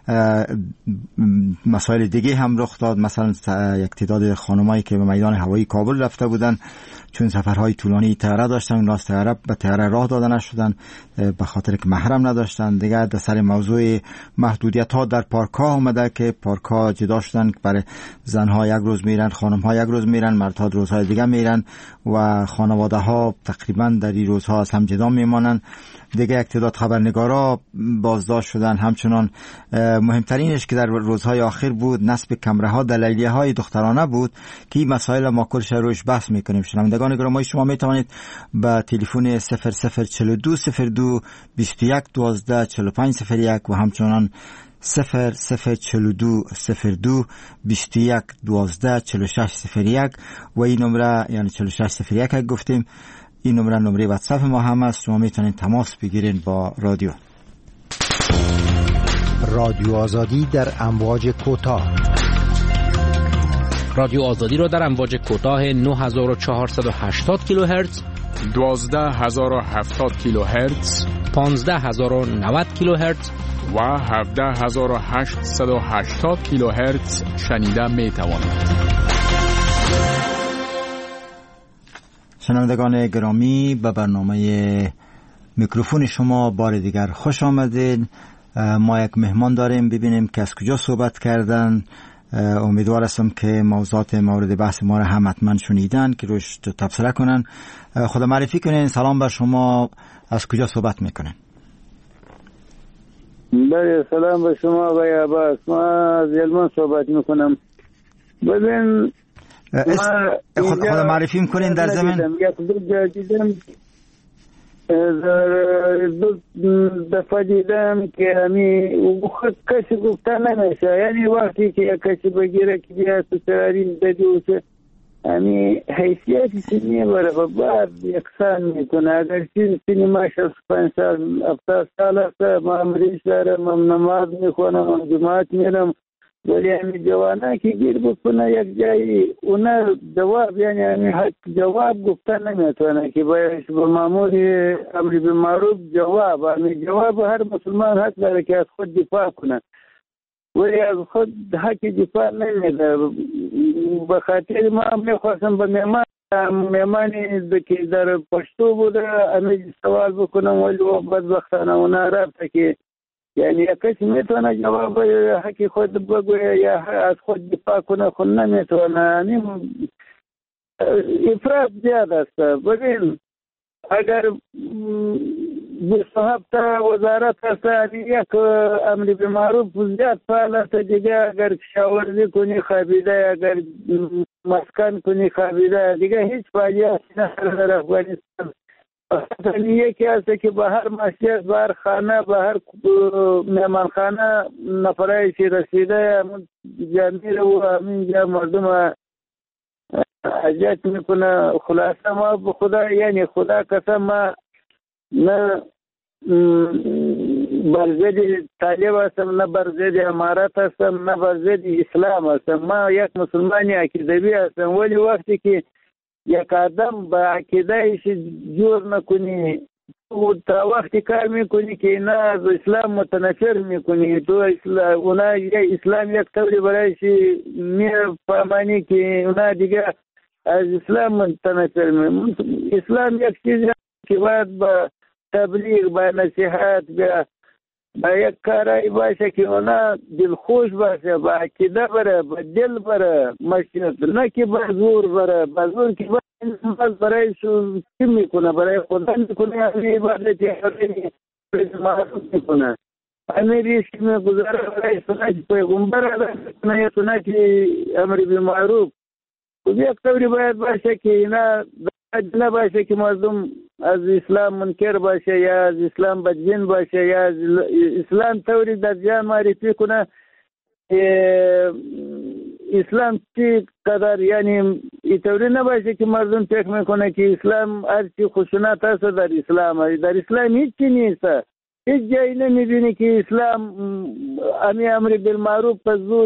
مسائل دیگه هم رخ داد. مثلا یک تعداد خانمایی که به میدان هوایی کابل رفته بودن، چون سفرهای طولانی طیاره داشتن، ناس طیاره به طیاره راه داده نشدن به خاطر که محرم نداشتن. دیگه در سر موضوع محدودیت ها در پارک ها اومده که پارک ها جدا شدن، برای زنها یک روز میرن، خانم ها یک روز میرن، مردها روزهای دیگه میرن و خانواده ها تقریبا در این روزها از هم جدا میمانن. دیگه یک تعداد خبرنگارا بازداشت شدن. همچنان مهمترینش که در روزهای آخر بود نصب کمره ها در لیلیه های دخترانه بود که این مسائل ما کلش روش بحث میکنیم. شنوندگان گرامی، شما میتوانید با تلفن 0042 02 21 12 45 01 و همچنان 0042 02 21 12 46 01 و این نمره یعنی 46 01 گفتیم، این نمره واتساپ ما هم است. شما میتونید تماس بگیرین با رادیو آزادی در امواج کوتاه. رادیو آزادی را در امواج کوتاه 9480 کیلوهرتز، 12070 کیلوهرتز، 15090 کیلوهرتز و 17880 کیلوهرتز شنیده می توانید. شنوندگان گرامی، به برنامه میکروفون شما بار دیگر خوش آمدید. ما یک مهمان داریم، ببینیم که از کجا صحبت کردن. امیدوار هستم که موضوعات مورد بحث ما را هم حتما شنیدن که روش تبصره کنن. خدا معرفی کنین. سلام بر شما، از کجا صحبت میکنین؟ بله، سلام به شما و عباس. ما از یلمان صحبت میکنم. ببین خدا معرفی میکنین در زمین؟ دو دفعه دیدم که خود کسی گفته نمیشه، یعنی وقتی که یک کسی بگیره که بیا سراری بدی اوچه حیثیتی سنی بره و بعد یکسان میکنه. اگر سنی ما 65 سال 70 سال است، ما امریش دارم، من نماز میخونم، من جماعت میرم، ولی جوانه که گیر بکنه یک جایی اونا جواب یعنی حق جواب گفته نمیتونه که باید به معمول امر بالمعروف جواب هر مسلمان حق داره که از خود دفاع کنه، ولی از خود حق دفاع نمیده. به خاطر ما میخواستم به مهمانی که در پشتو بوده امی سوال بکنم، ولی بدبختانه اونا رفته که یعنی کسی میتونه جواب حقی خود بگویه یا از خود دفاع کنه، خود نمیتونه. افراط زیاد است. ببین اگر 27 وزارت است، یک امر به معروف زیاد فعال است دیگه. اگر کشاورزی کنی خوابیده، اگر مسکن کنی خوابیده، دیگه هیچ فایده نداره در افغانستان. یکی است که به هر مسجد، به هر خانه، به هر مهمانخانه نفرایش رسیده، جمعی رو همینجا مردم حاجت میکنه. خلاصه ما به خدا، یعنی خدا قسم، ما نه برزد طالب هستم، نه برزد امارت هستم، نه برزد اسلام هستم. ما یک مسلمانی عقیدوی هستم. ولی وقتی که یک آدم با عقیدهش جور نکنی، تا وقتی کار میکنی که نه از اسلام متنفر میکنی، تو اونا اسلام یک طوری برایش میفهمانی که اونا دیگه از اسلام متنفر میکنی. اسلام یک چیزی که باید با تبلیغ، با نصیحت، با یک کاری باشه که اونا دلخوش باشه، با عقیده بره، با دل بره مسجد، نه که با زور بره. با زور که باید برای چی میکنه؟ برای خدا میکنه، همین عبادت حرمی معروف میکنه، همین ریسک میگذاره برای سنت پیغمبر ادا میکنه، سنت امر بالمعروف. یک طوری باید باشه که اینا نه باشه که مردم از اسلام منکر باشه، یا از اسلام بدبین باشه، یا از اسلام طوری در جان معرفی کنه اسلام چی قدر، یعنی اینطوری نباشه که مردم فکر میکنه که اسلام هر چی خشونت هست در اسلام. در اسلام هیچ چی نیست. هیچ جایی نمیبینی که اسلام امی امر بالمعروف به زور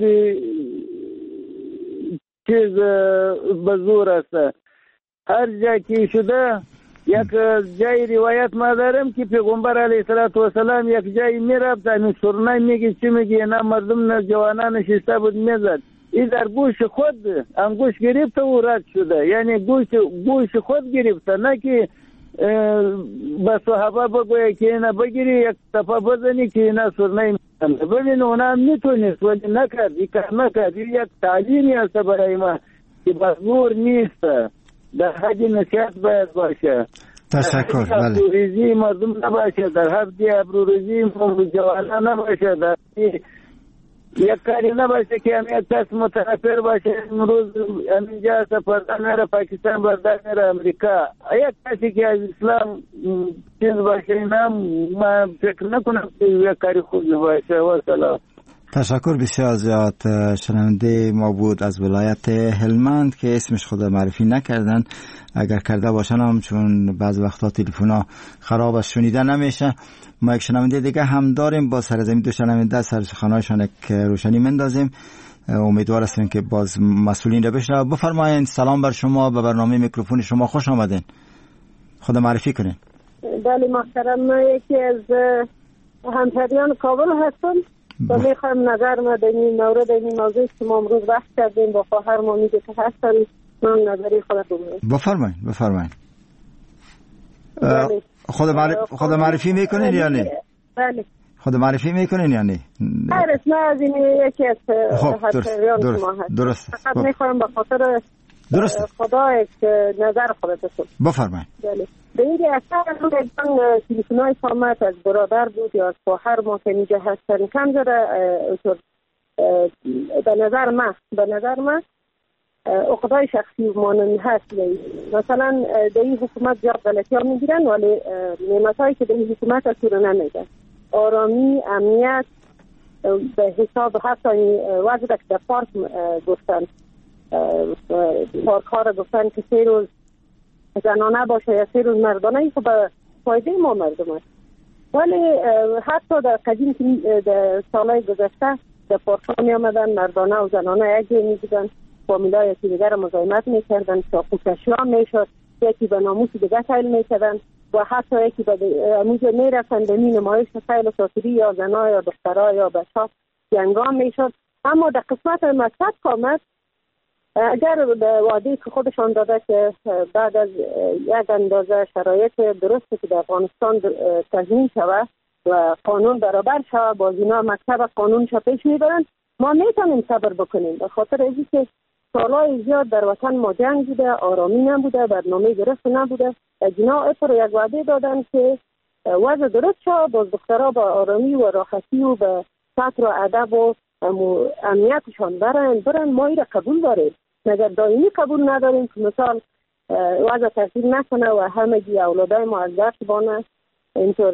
چیز به زور است. هر جایی که شده، یک جای روایت ما دارم که پیغمبر علیه السلام یک جایی میرفت، همین سرنای میگه چی میگه، نه مردم نه جوانان نشسته بود میزد، این در گوش خود انگوش گرفته و رد شده، یعنی گوش خود گرفته، نه که به صحابه بگویه که اینا بگیری یک صفحه بزنی که اینا سرنای میزنه. ببین اونا هم میتونست ولی نکرد، این کار نکرد. یک تعلیمی هست برای ما که بزرگ نیست، در حد نصیحت باید باشه. تشکر. در حد ابروریزی مردم نباشه، در حد ابروریزی جوانان نباشه، در یک کاری نباشه که همین یک کس متنفر باشه. امروز همینجا سفردن میره پاکستان، بردن میره امریکا، یک کسی که از اسلام چیز باشه، اینا ما فکر نکنم که یک کاری خوبی باشه. و سلام. تشکر بسیار زیاد. شنونده ما بود از ولایت هلمند که اسمش خود معرفی نکردن، اگر کرده باشن هم چون بعض وقتا تلفن‌ها خراب است شنیده نمیشه. ما یک شنونده دیگه هم داریم، با سرزمین دو شنونده سر سخنانشان یک روشنی مندازیم. امیدوار هستیم که باز مسئولین رو بشنویم. بفرمایید. سلام بر شما، به برنامه میکروفون شما خوش آمدین. خود معرفی کنین. بله محترم، من یکی از همشهریان کابل هستم و میخوایم نظر ما در این مورد، این موضوعی که ما امروز بحث کردیم با خواهر ما میگه که هستن، من نظری خودم بگم. بفرمایید. خود معرفی میکنین یا نه؟ بله. خود معرفی میکنین یا نه؟ نه از این یکی از همشهریان شما هست. درست. فقط میخوایم به خاطر خدا یک نظر خودت بگم. بفرمایید. بله. به اینکه اصلا تلفن‌های سامت از برادر بود یا از خواهر ما که اینجا هستن کم داره. به نظر من عقدای شخصی مانند هست. مثلا در این حکومت زیاد غلطی ها میگیرن ولی نعمت هایی که در این حکومت اصور نمیدن، آرامی، امنیت، به حساب حتی وضع که در پارک گفتن، پارک ها را گفتن که 3 روز زنانه باشه یا 3 روز مردانه، این به فایده ما مردم است. ولی حتی در قدیم که در سالهای گذشته در پارک ها می آمدن مردانه و زنانه یک جای می دیدن، فامیلای یکی دیگر مزاحمت می کردن، چاقوکشی ها می شد، یکی به ناموس دیگر سیل می کردن و حتی یکی به اموزه می رفتن به می نمایش سیل ساتری یا زنها یا دخترها یا بچه ها جنگام می شد. اما در قسمت مکتب کامت اگر به وعده که خودشان داده که بعد از یک اندازه شرایط درستی که در افغانستان تضمین شود و قانون برابر شود، باز اینا مکتب قانونش پیش میبرن، ما میتونیم صبر بکنیم. به خاطر اینکه که سالهای زیاد در وطن ما جنگ بوده، آرامی نبوده، برنامه درست نبوده. اینا اتر یک وعده دادن که وضع درست شد، باز دخترها با آرامی و راحتی و به سطر و ادب و امنیتشان برن ما را قبول داریم. مگر دائمی قبول نداریم که مثال وضع تحصیل نکنه و همگی اولادای ما از درس بانه اینطور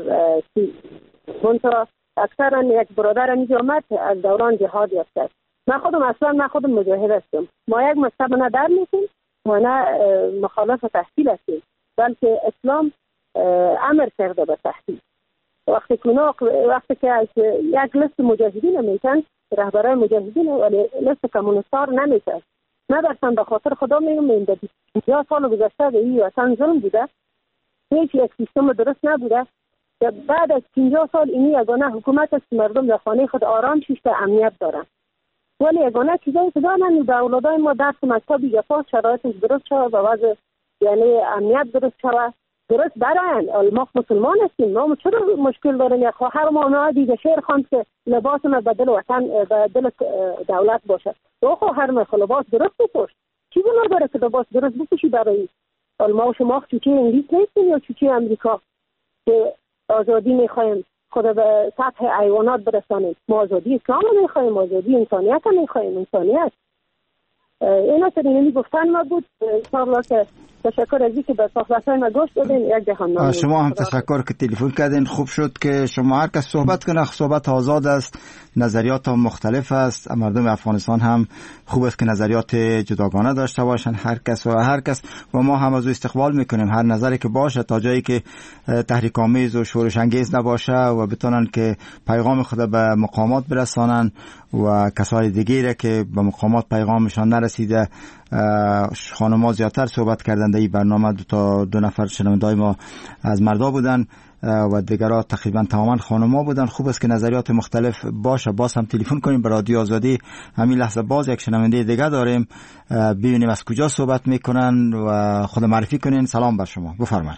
منطقه. اکثرا یک برادرم اینجا آمد از دوران جهاد یافته. من خودم مجاهد هستم. ما یک مکتب نه در نیستیم و نه مخالف تحصیل هستیم، بلکه اسلام امر کرده به تحصیل. وقتی که یک لیست مجاهدین میتن، رهبرای مجاهدین، ولی لیست کمونیستار نمیتن. ندرسن به خاطر خدا میگم این 50 سال گذشته به این وطن ظلم بوده، هیچ یک سیستم درست نبوده. بعد از 50 سال اینی یگانه حکومت است که مردم در خانه خود آرام شیشته امنیت دارن، ولی یگانه چیزایی که دارن به اولادای ما درس مکتبی یا شرایطش درست شود و وضع یعنی امنیت درست شود، درست برن. ما مسلمان هستیم، ما چرا مشکل داریم؟ یا خواهر ما دیگه شعر خواند که لباس ما بدل وطن بدل دولت باشه. تو خواهر ما لباس درست بپوش، چی گناه داره که لباس درست بپوشی؟ برای ما و شما چوچه انگلیس نیستیم یا چوچه امریکا که آزادی میخوایم خود به سطح حیوانات برسانیم. ما آزادی اسلام میخوایم، آزادی انسانیت میخوایم، انسانیت. اینا ترینی گفتن ما بود. انشاءالله که تشکر از اینکه به صحبت‌های ما گوش دادین. یک جهان شما هم تشکر که تلفن کردین. خوب شد که شما هر کس صحبت کنه، صحبت آزاد است، نظریات هم مختلف است. مردم افغانستان هم خوب است که نظریات جداگانه داشته باشن، هر کس و ما هم از او استقبال میکنیم هر نظری که باشه، تا جایی که تحریک آمیز و شورش انگیز نباشه و بتونن که پیغام خود به مقامات برسانن و کسای دیگه که به مقامات پیغامشان نرسیده. خانم‌ها زیادتر صحبت کردن در این برنامه، دو نفر شنوندای ما از مردا بودن و دیگرها تقریبا تماما خانم‌ها بودن. خوب است که نظریات مختلف باشه. باز هم تلفن کنیم به رادیو آزادی. همین لحظه باز یک شنونده دیگه داریم، ببینیم از کجا صحبت میکنن و خود معرفی کنین. سلام بر شما، بفرمایید.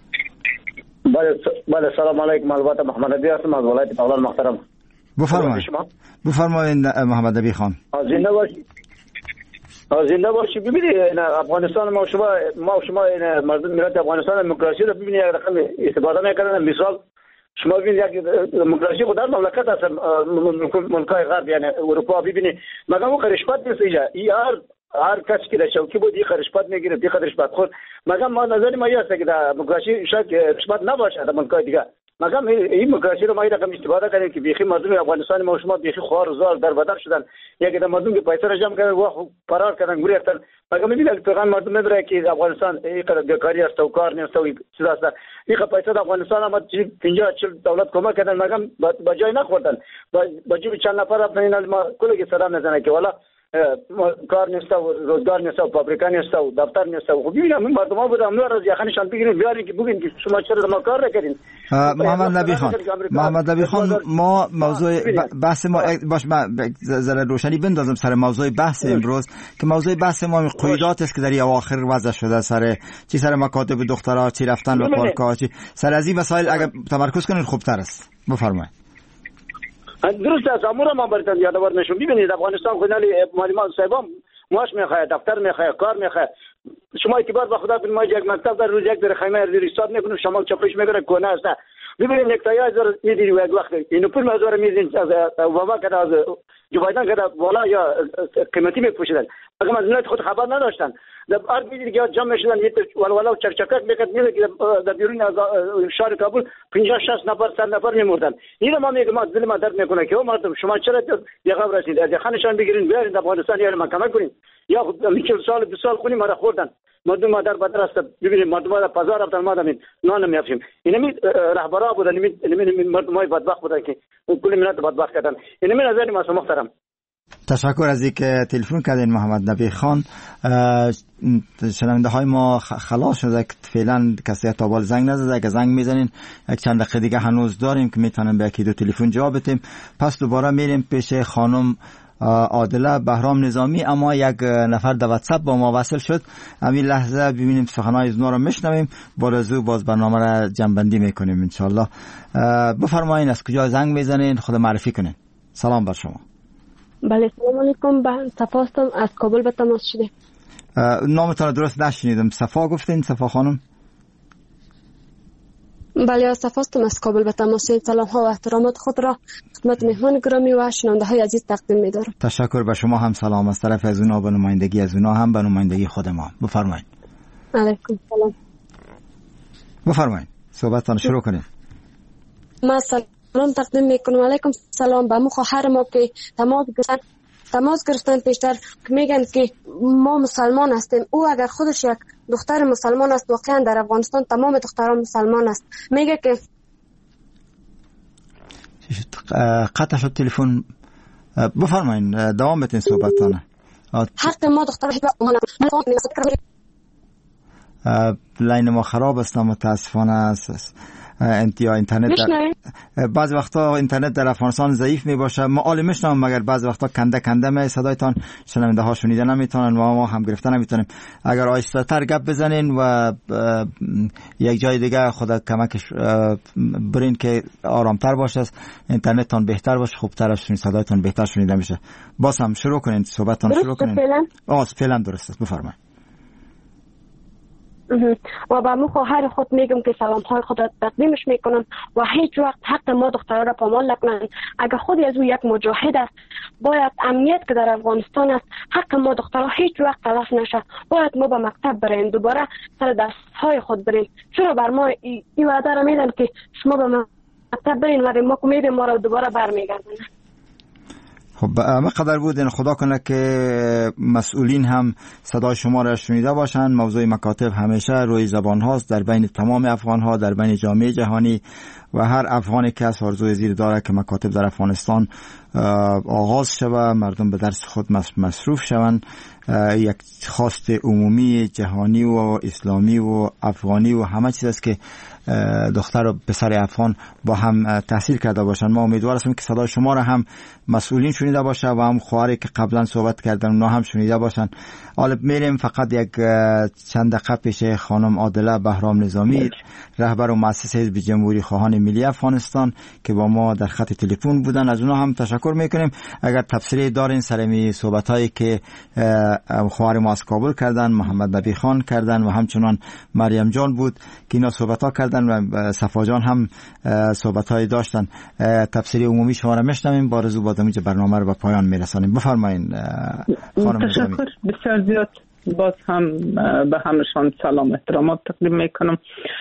بله سلام علیکم. البته محمد نبی هستم از ولایت بغلان محترم. بفرمایید محمد نبی خان. زنده باشی. ببینید افغانستان ما و شما مردم ملت افغانستان دموکراسی رو ببینید یک رقم استفاده میکنن. مثال شما ببینید یک دموکراسی خود در مملکت هست، ملکای غرب یعنی اروپا. ببینید مگه اون خرشپت نیست اینجا. هر کسی که در چوکی بود این خرشپت میگیره، این خرشپت خود. مگه ما نظر ما است که در دموکراسی شاید خرشپت نباشه در ملکای دیگه. مگه این دموکراسی رو ما یک رقم استفاده کردیم که بیخی مردم افغانستان ما و شما بیخی خوار و زار در بدر شدن. یک در مردم که پیسه را جمع کردن و فرار کردن گریختن. مگه میبینید پیغام مردم نداره که افغانستان این قدر بیکاری است و کار نیست و چیز است. این پیسه افغانستان آمد 50-40 دولت کمک کردن، مگه با جای نخوردن. با جیب چند نفر رفتن ما کلی سلام نزنه که والا کار نیست و روزگار نیست و فابریکا نیست و دفتر نیست. و خب ببینم این مردم ها بودن امنور از یخنشان بگیرین بیارین که بگین که شما چرا ما کار نکردین. محمد نبی خان ما موضوع بحث ما باش ذره روشنی بندازم سر موضوع بحث امروز که موضوع بحث ما قیودات است که در اواخر وضع شده سر مکاتب دخترها، چی رفتن به پارک‌ها، چی سر از این مسائل اگر تمرکز کنین خوبتر است. بفرمایید. درست است. امور ما براتون یادآور میشم. ببینید افغانستان خونالی معلمان صاحبان معاش میخواد، دفتر میخواد، کار میخواد. شما اعتبار به خدا بین ما یک مکتب در روز یک در خیمه ریساد میکنه، شما چپش میگیره کنه است. ببینید یک تایی از میدید یک وقت اینو پر مزار میدین از بابا کدا از جوایدان کدا والا یا قیمتی میپوشیدن. اگر مزنات خود خبر نداشتن در ارد میدید که جمع میشدن یه والا چرچکک میکرد میره که در بیرون از شهر کابل 50-60 نفر 100 نفر میمردن. اینو ما میگم ما دل ما درد میکنه که مردم شما چرا یقاب رسید از خانشان بگیرین بیارین افغانستان یا ما کمک کنین یا 40 سال 20 سال خونی ما را خوردن. مردم ما در بدر است. ببینید مردم ما بازار رفتن ما دمین نان میافیم. اینمی رهبرا بودن، اینمی مردمای بدبخت بودن که کل ملت بدبخت کردن. اینمی نظر ما محترم. تشکر از اینکه تلفن کردین محمد نبی خان. شنونده های ما خلاص شده که فعلا کسی تا بال زنگ نزده. اگه زنگ میزنین یک چند دقیقه دیگه هنوز داریم که میتونیم به یکی دو تلفن جواب بدیم. پس دوباره میریم پیش خانم عادله بهرام نظامی. اما یک نفر در واتساپ با ما وصل شد. همین لحظه ببینیم سخنهای از رو میشنویم، باز برنامه را جنبندی میکنیم انشالله. بفرمایین از کجا زنگ میزنین، خود معرفی کنین. سلام بر شما. بله سلام علیکم. صفا هستم از کابل به تماس شده. نامتان درست نشنیدم. صفا گفتین؟ صفا خانم بله، از تفاستم از کابل به تماس. سلام ها و احترامات خود را خدمت مهمان گرامی و شنونده های عزیز تقدیم می‌دارم. تشکر. به شما هم سلام از طرف از اونا، به نمایندگی از اونا هم به نمایندگی خود ما. بفرمایید. علیکم سلام. بفرمایید، صحبتتان شروع کنید. ما سلام تقدیم میکنم. علیکم سلام. به خواهر ما که تماس گرفتن پیشتر میگن که ما مسلمان هستیم. او اگر خودش یک دختر مسلمان است، واقعا در افغانستان تمام دختران مسلمان است. میگه که قطع شد تلفن. بفرمایید، دوام بدین صحبتتان. حق ما دختر لاین ما خراب است متاسفانه است. اینترنت بعض وقتا اینترنت در افغانستان ضعیف می باشه. ما عالی میشنم مگر بعض وقتا کنده می صدایتان شنونده ها شنیده نمیتونن و ما هم گرفته نمیتونیم. اگر آهسته تر گپ بزنین و یک جای دیگه خدا کمکش برین که آرامتر باشه، اینترنتتان بهتر باشه، خوبتر صدایتان بهتر شنیده میشه. باز هم شروع کنین، صحبتتان شروع کنین. فعلا درست است. بفرمایید. و با خواهر خود میگم که سلام های خود تقدیمش میکنم و هیچ وقت حق ما دخترها را پامال نکنند. اگر خودی از او یک مجاهد است، باید امنیت که در افغانستان است حق ما دخترها هیچ وقت تلف نشه. باید ما به مکتب بریم، دوباره سر دست های خود بریم. چرا بر ما این وعده را میدن که شما به مکتب برین و ما میبینیم ما را دوباره برمیگردن. خب مقدر بودین. خدا کنه که مسئولین هم صدای شما را شنیده باشند. موضوع مکاتب همیشه روی زبان هاست در بین تمام افغان ها، در بین جامعه جهانی و هر افغانی که از آرزوی زیر داره که مکاتب در افغانستان آغاز شود، مردم به درس خود مصروف شوند. یک خواست عمومی جهانی و اسلامی و افغانی و همه چیز است که دختر و پسر افغان با هم تحصیل کرده باشند. ما امیدوار هستیم که صدای شما را هم مسئولین شنیده باشه و هم خواهری که قبلا صحبت کردن اونا هم شنیده باشند. حالا میریم فقط یک چند دقیقه پیش خانم عادله بهرام نظامی، رهبر و مؤسس حزب جمهوری خواهان ملی افغانستان که با ما در خط تلفن بودن، از اونا هم تشکر میکنیم. اگر تفسیری دارین سر صحبتایی که خواهر ما از کابل کردن، محمد نبی خان کردن و همچنان مریم جان بود که اینا صحبت‌ها کردن و صفا جان هم صحبت‌های داشتن، تفسیری عمومی شما را میشنویم. با رضا بادامی برنامه رو به پایان میرسانیم. بفرمایید خانم نظامی. تشکر بسیار زیاد. باز هم به همشان سلام احترامات تقدیم میکنم.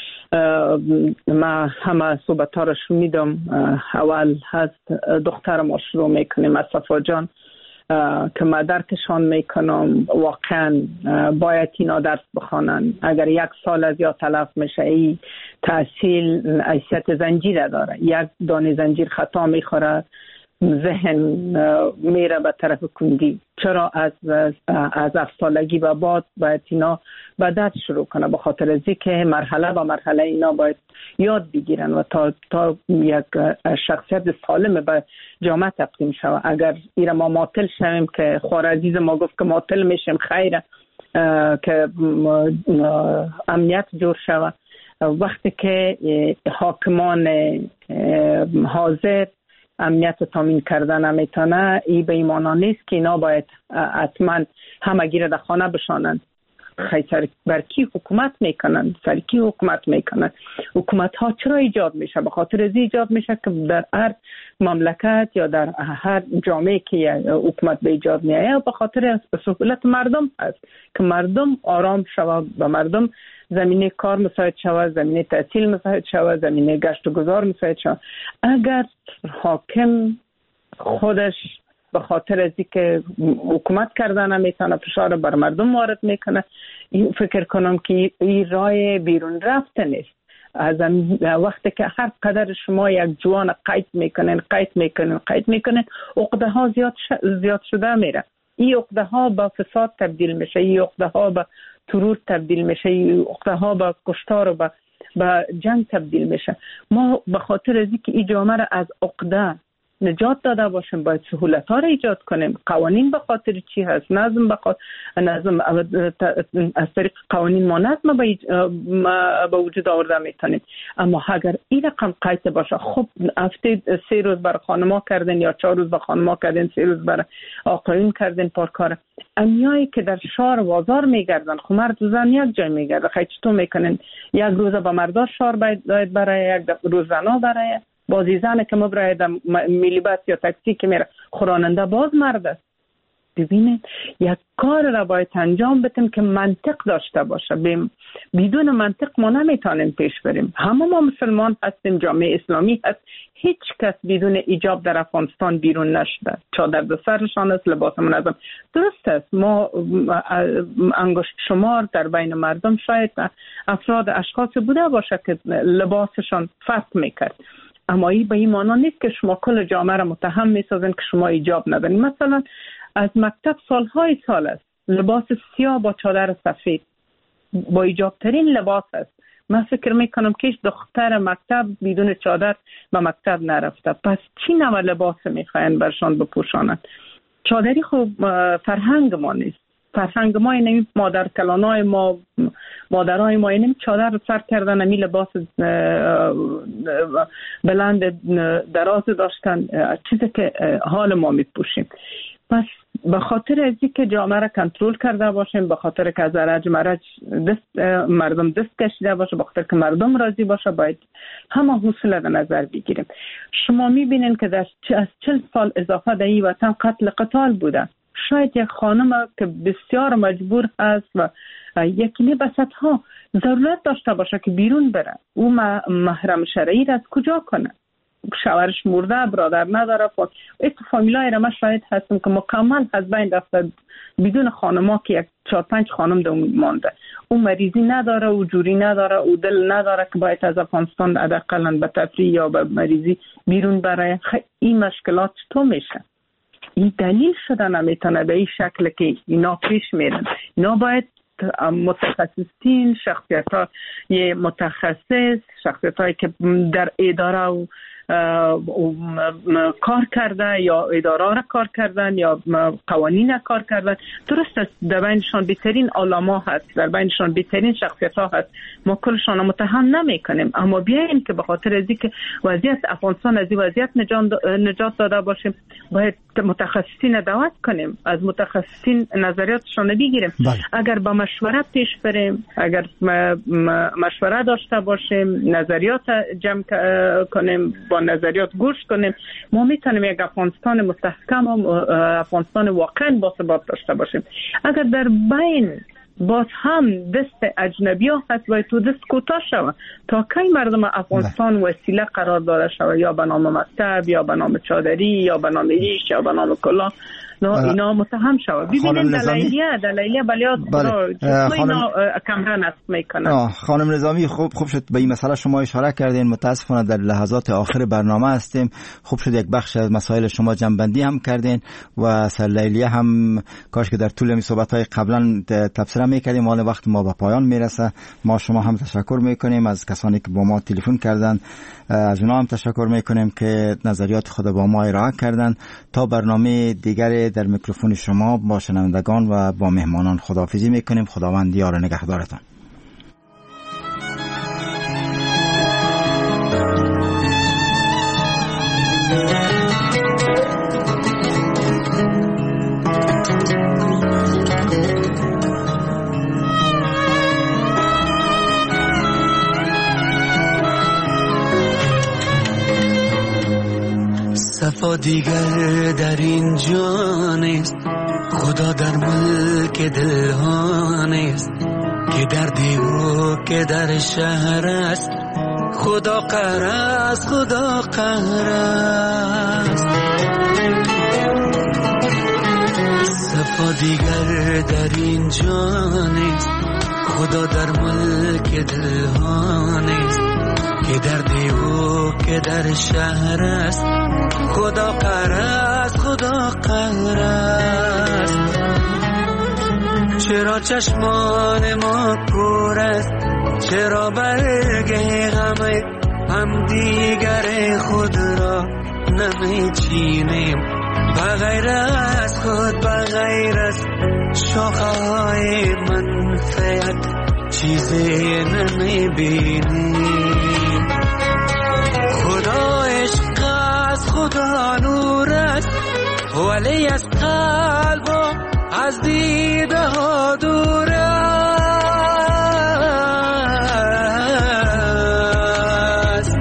ما همه صحبت‌ها را شنیدم. اول از دختر ما شروع میکنیم، از صفا جان که ما درکشان میکنم. واقعا باید اینا درس بخوانن. اگر 1 سال از یا تلف میشه، این تحصیل حیثیت زنجیر داره. یک دانه زنجیر خطا میخوره، ذهن میره به طرف کندی. چرا از 7 سالگی به بعد باید اینا به درس شروع کنه؟ به خاطر ازی که مرحله به مرحله اینا باید یاد بگیرن و تا یک شخصیت سالم به جامعه تقدیم شود. اگر ایره ما معطل شویم که خوار عزیز ما گفت که معطل میشیم، خیره که امنیت جور شود. وقتی که حاکمان حاضر امنیت تامین کردن نمیتونه، ای به ایمانا نیست که اینا باید حتما همه گیره در خانه بشانند. خیلی بر کی حکومت میکنن؟ سر کی حکومت میکنن؟ حکومت ها چرا ایجاد میشه؟ به خاطر از ایجاد میشه که در هر مملکت یا در هر جامعه که حکومت به ایجاد میایه به خاطر سهولت مردم است که مردم آرام شود، به مردم زمینه کار مساعد شود، زمینه تحصیل مساعد شود، زمینه گشت و گذار مساعد شود. اگر حاکم خودش به خاطر از اینکه حکومت کردن نمیتونه فشار بر مردم وارد میکنه، این فکر کنم که این راه بیرون رفته نیست. از وقتی که هر قدر شما یک جوان قید میکنین عقده ها زیاد شده میره. این عقده ها با فساد تبدیل میشه، این عقده ها با ترور تبدیل میشه، این عقده ها با کشتار و با جنگ تبدیل میشه. ما به خاطر از اینکه این جامعه را از عقده نجات داده باشیم، باید سهولت ها را ایجاد کنیم. قوانین به خاطر چی هست؟ نظم از طریق قوانین ما نظم به وجود آورده میتونیم. اما اگر این رقم قید باشه، خب هفته 3 روز برای خانما کردن یا 4 روز به خانما کردن، 3 روز برای آقایون کردن پارکار. امیایی که در شهر بازار میگردن، خب مرد و زن یک جای میگردن، خیلی چطور میکنن؟ یک روز به مردا شهر باید برای، یک روز زنا برای. بازی زنه که مبرای در میلیبس یا تاکسی که میره، خوراننده باز مرد است. ببینید یک کار را باید انجام بدیم که منطق داشته باشه. بدون منطق ما نمیتونیم پیش بریم. همه ما مسلمان هستیم، جامعه اسلامی هست، هیچ کس بدون حجاب در افغانستان بیرون نشده. چادر به سرشان است، لباس منظم. درست است ما انگشت شمار در بین مردم شاید اشخاص بوده باشه که لباسشان فرق میکرد، اما این به این معنی نیست که شما کل جامعه را متهم میسازن که شما حجاب ندارین. مثلا از مکتب سالهای سال است لباس سیاه با چادر سفید با حجاب ترین لباس است. من فکر میکنم که دختر مکتب بدون چادر به مکتب نرفته. پس چی نوع لباس میخواین برشان بپوشانند؟ چادری خوب فرهنگ ما نیست. فرهنگ ما اینه، مادر کلانای ما، مادرای ما اینه چادر سر کردن، امی لباس بلند دراز داشتن، چیزی که حال ما میپوشیم. پس به خاطر از اینکه جامعه را کنترل کرده باشیم، به خاطر که از رج مرج مردم دست کشیده باشه، به خاطر که مردم راضی باشه، باید همه حوصله در نظر بگیریم. شما میبینین که از 40 سال اضافه در این وطن قتل قتال بوده. شاید یک خانم که بسیار مجبور هست و یکی بسط ها ضرورت داشته باشه که بیرون بره، او محرم شرعی را از کجا کنه؟ شوهرش مرده، برادر نداره، فامیلای را ما شاید هستم که مکمل از بین رفته بدون خانما که 4-5 خانم در مانده. او مریضی نداره، او جوری نداره، او دل نداره که باید از افغانستان حداقل به تفریح یا به مریضی بیرون بره. این مشکلات چطور میشه؟ این دلیل شده نمیتونه به این شکل که اینا پیش میرن. اینا باید متخصصین، شخصیت هایی که در اداره و کار کرده یا اداره را کار کردن یا قوانین کار کردن، درست است در بینشان بهترین علما هست، در بینشان بهترین شخصیت ها هست، ما کلشان متهم نمی کنیم، اما بیاین که به خاطر از اینکه وضعیت افغانستان از این وضعیت نجات داده باشیم، باید متخصصین دعوت کنیم، از متخصصین نظریاتشان بگیریم. اگر با مشورت پیش بریم، اگر مشوره داشته باشیم، نظریات جمع کنیم، با نظریات گوش کنیم، ما میتونیم یک افغانستان مستحکم و افغانستان واقعا با ثبات داشته باشیم. اگر در بین باز هم دست اجنبی ها هست باید تو دست کوتاه شود تا کی مردم افغانستان وسیله قرار داده شود، یا به نام مکتب یا به نام چادری یا به نام ریش یا به نام کلاه اینا متهم شود. ببینید دلایلیه بلیات اینا کمره نصب میکنن. خانم نظامی خوب شد به این مسئله شما اشاره کردین. متاسفانه در لحظات آخر برنامه هستیم. خوب شد یک بخش از مسائل شما جنبندی هم کردین و سرلیلیه هم کاش که در طول این صحبت‌های قبلا تفسیر میکردیم. حالا وقت ما به پایان میرسه. ما شما هم تشکر میکنیم از کسانی که با ما تلفن کردن، از اونا هم تشکر میکنیم که نظریات خود با ما ارائه کردن. تا برنامه دیگر در میکروفون شما با شنوندگان و با مهمانان خداحافظی میکنیم. خداوند یار و نگهدارتان. صفا دیگر در این جان است، خدا در ملک دلها نیست، که در دیو که در شهر است، خدا قهر است، خدا قهر است. صفا دیگر در این جان است، خدا در ملک دلها نیست، که در دیو که در شهر است، خدا قهر است، خدا قهر است. چرا چشمان ما کور است، چرا برگ غم هم دیگر خود را نمیچینیم، بغیر از خود بغیر از شاخه‌های منفعت چیزی نمیبینیم. خدا عشق است، خدا نور است، ولی از قلب و از دیده ها دور است.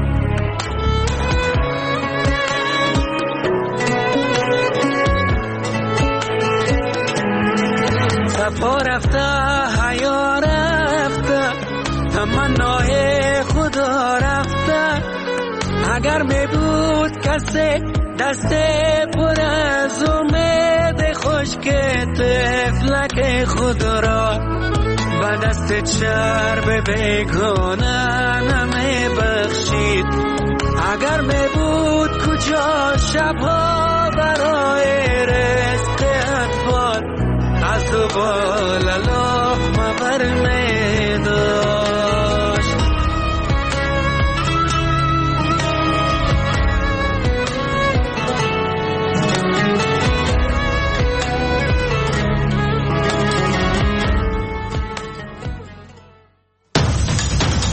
صفا رفته، حیا رفته، تمنای خدا رفته. اگر می بود کسی دست پر از امید خشک طفلک خود را به دست چرب بیگانه نمی بخشید. اگر می بود کجا شبها برای رزق اطفال از دو بال لقمه بر می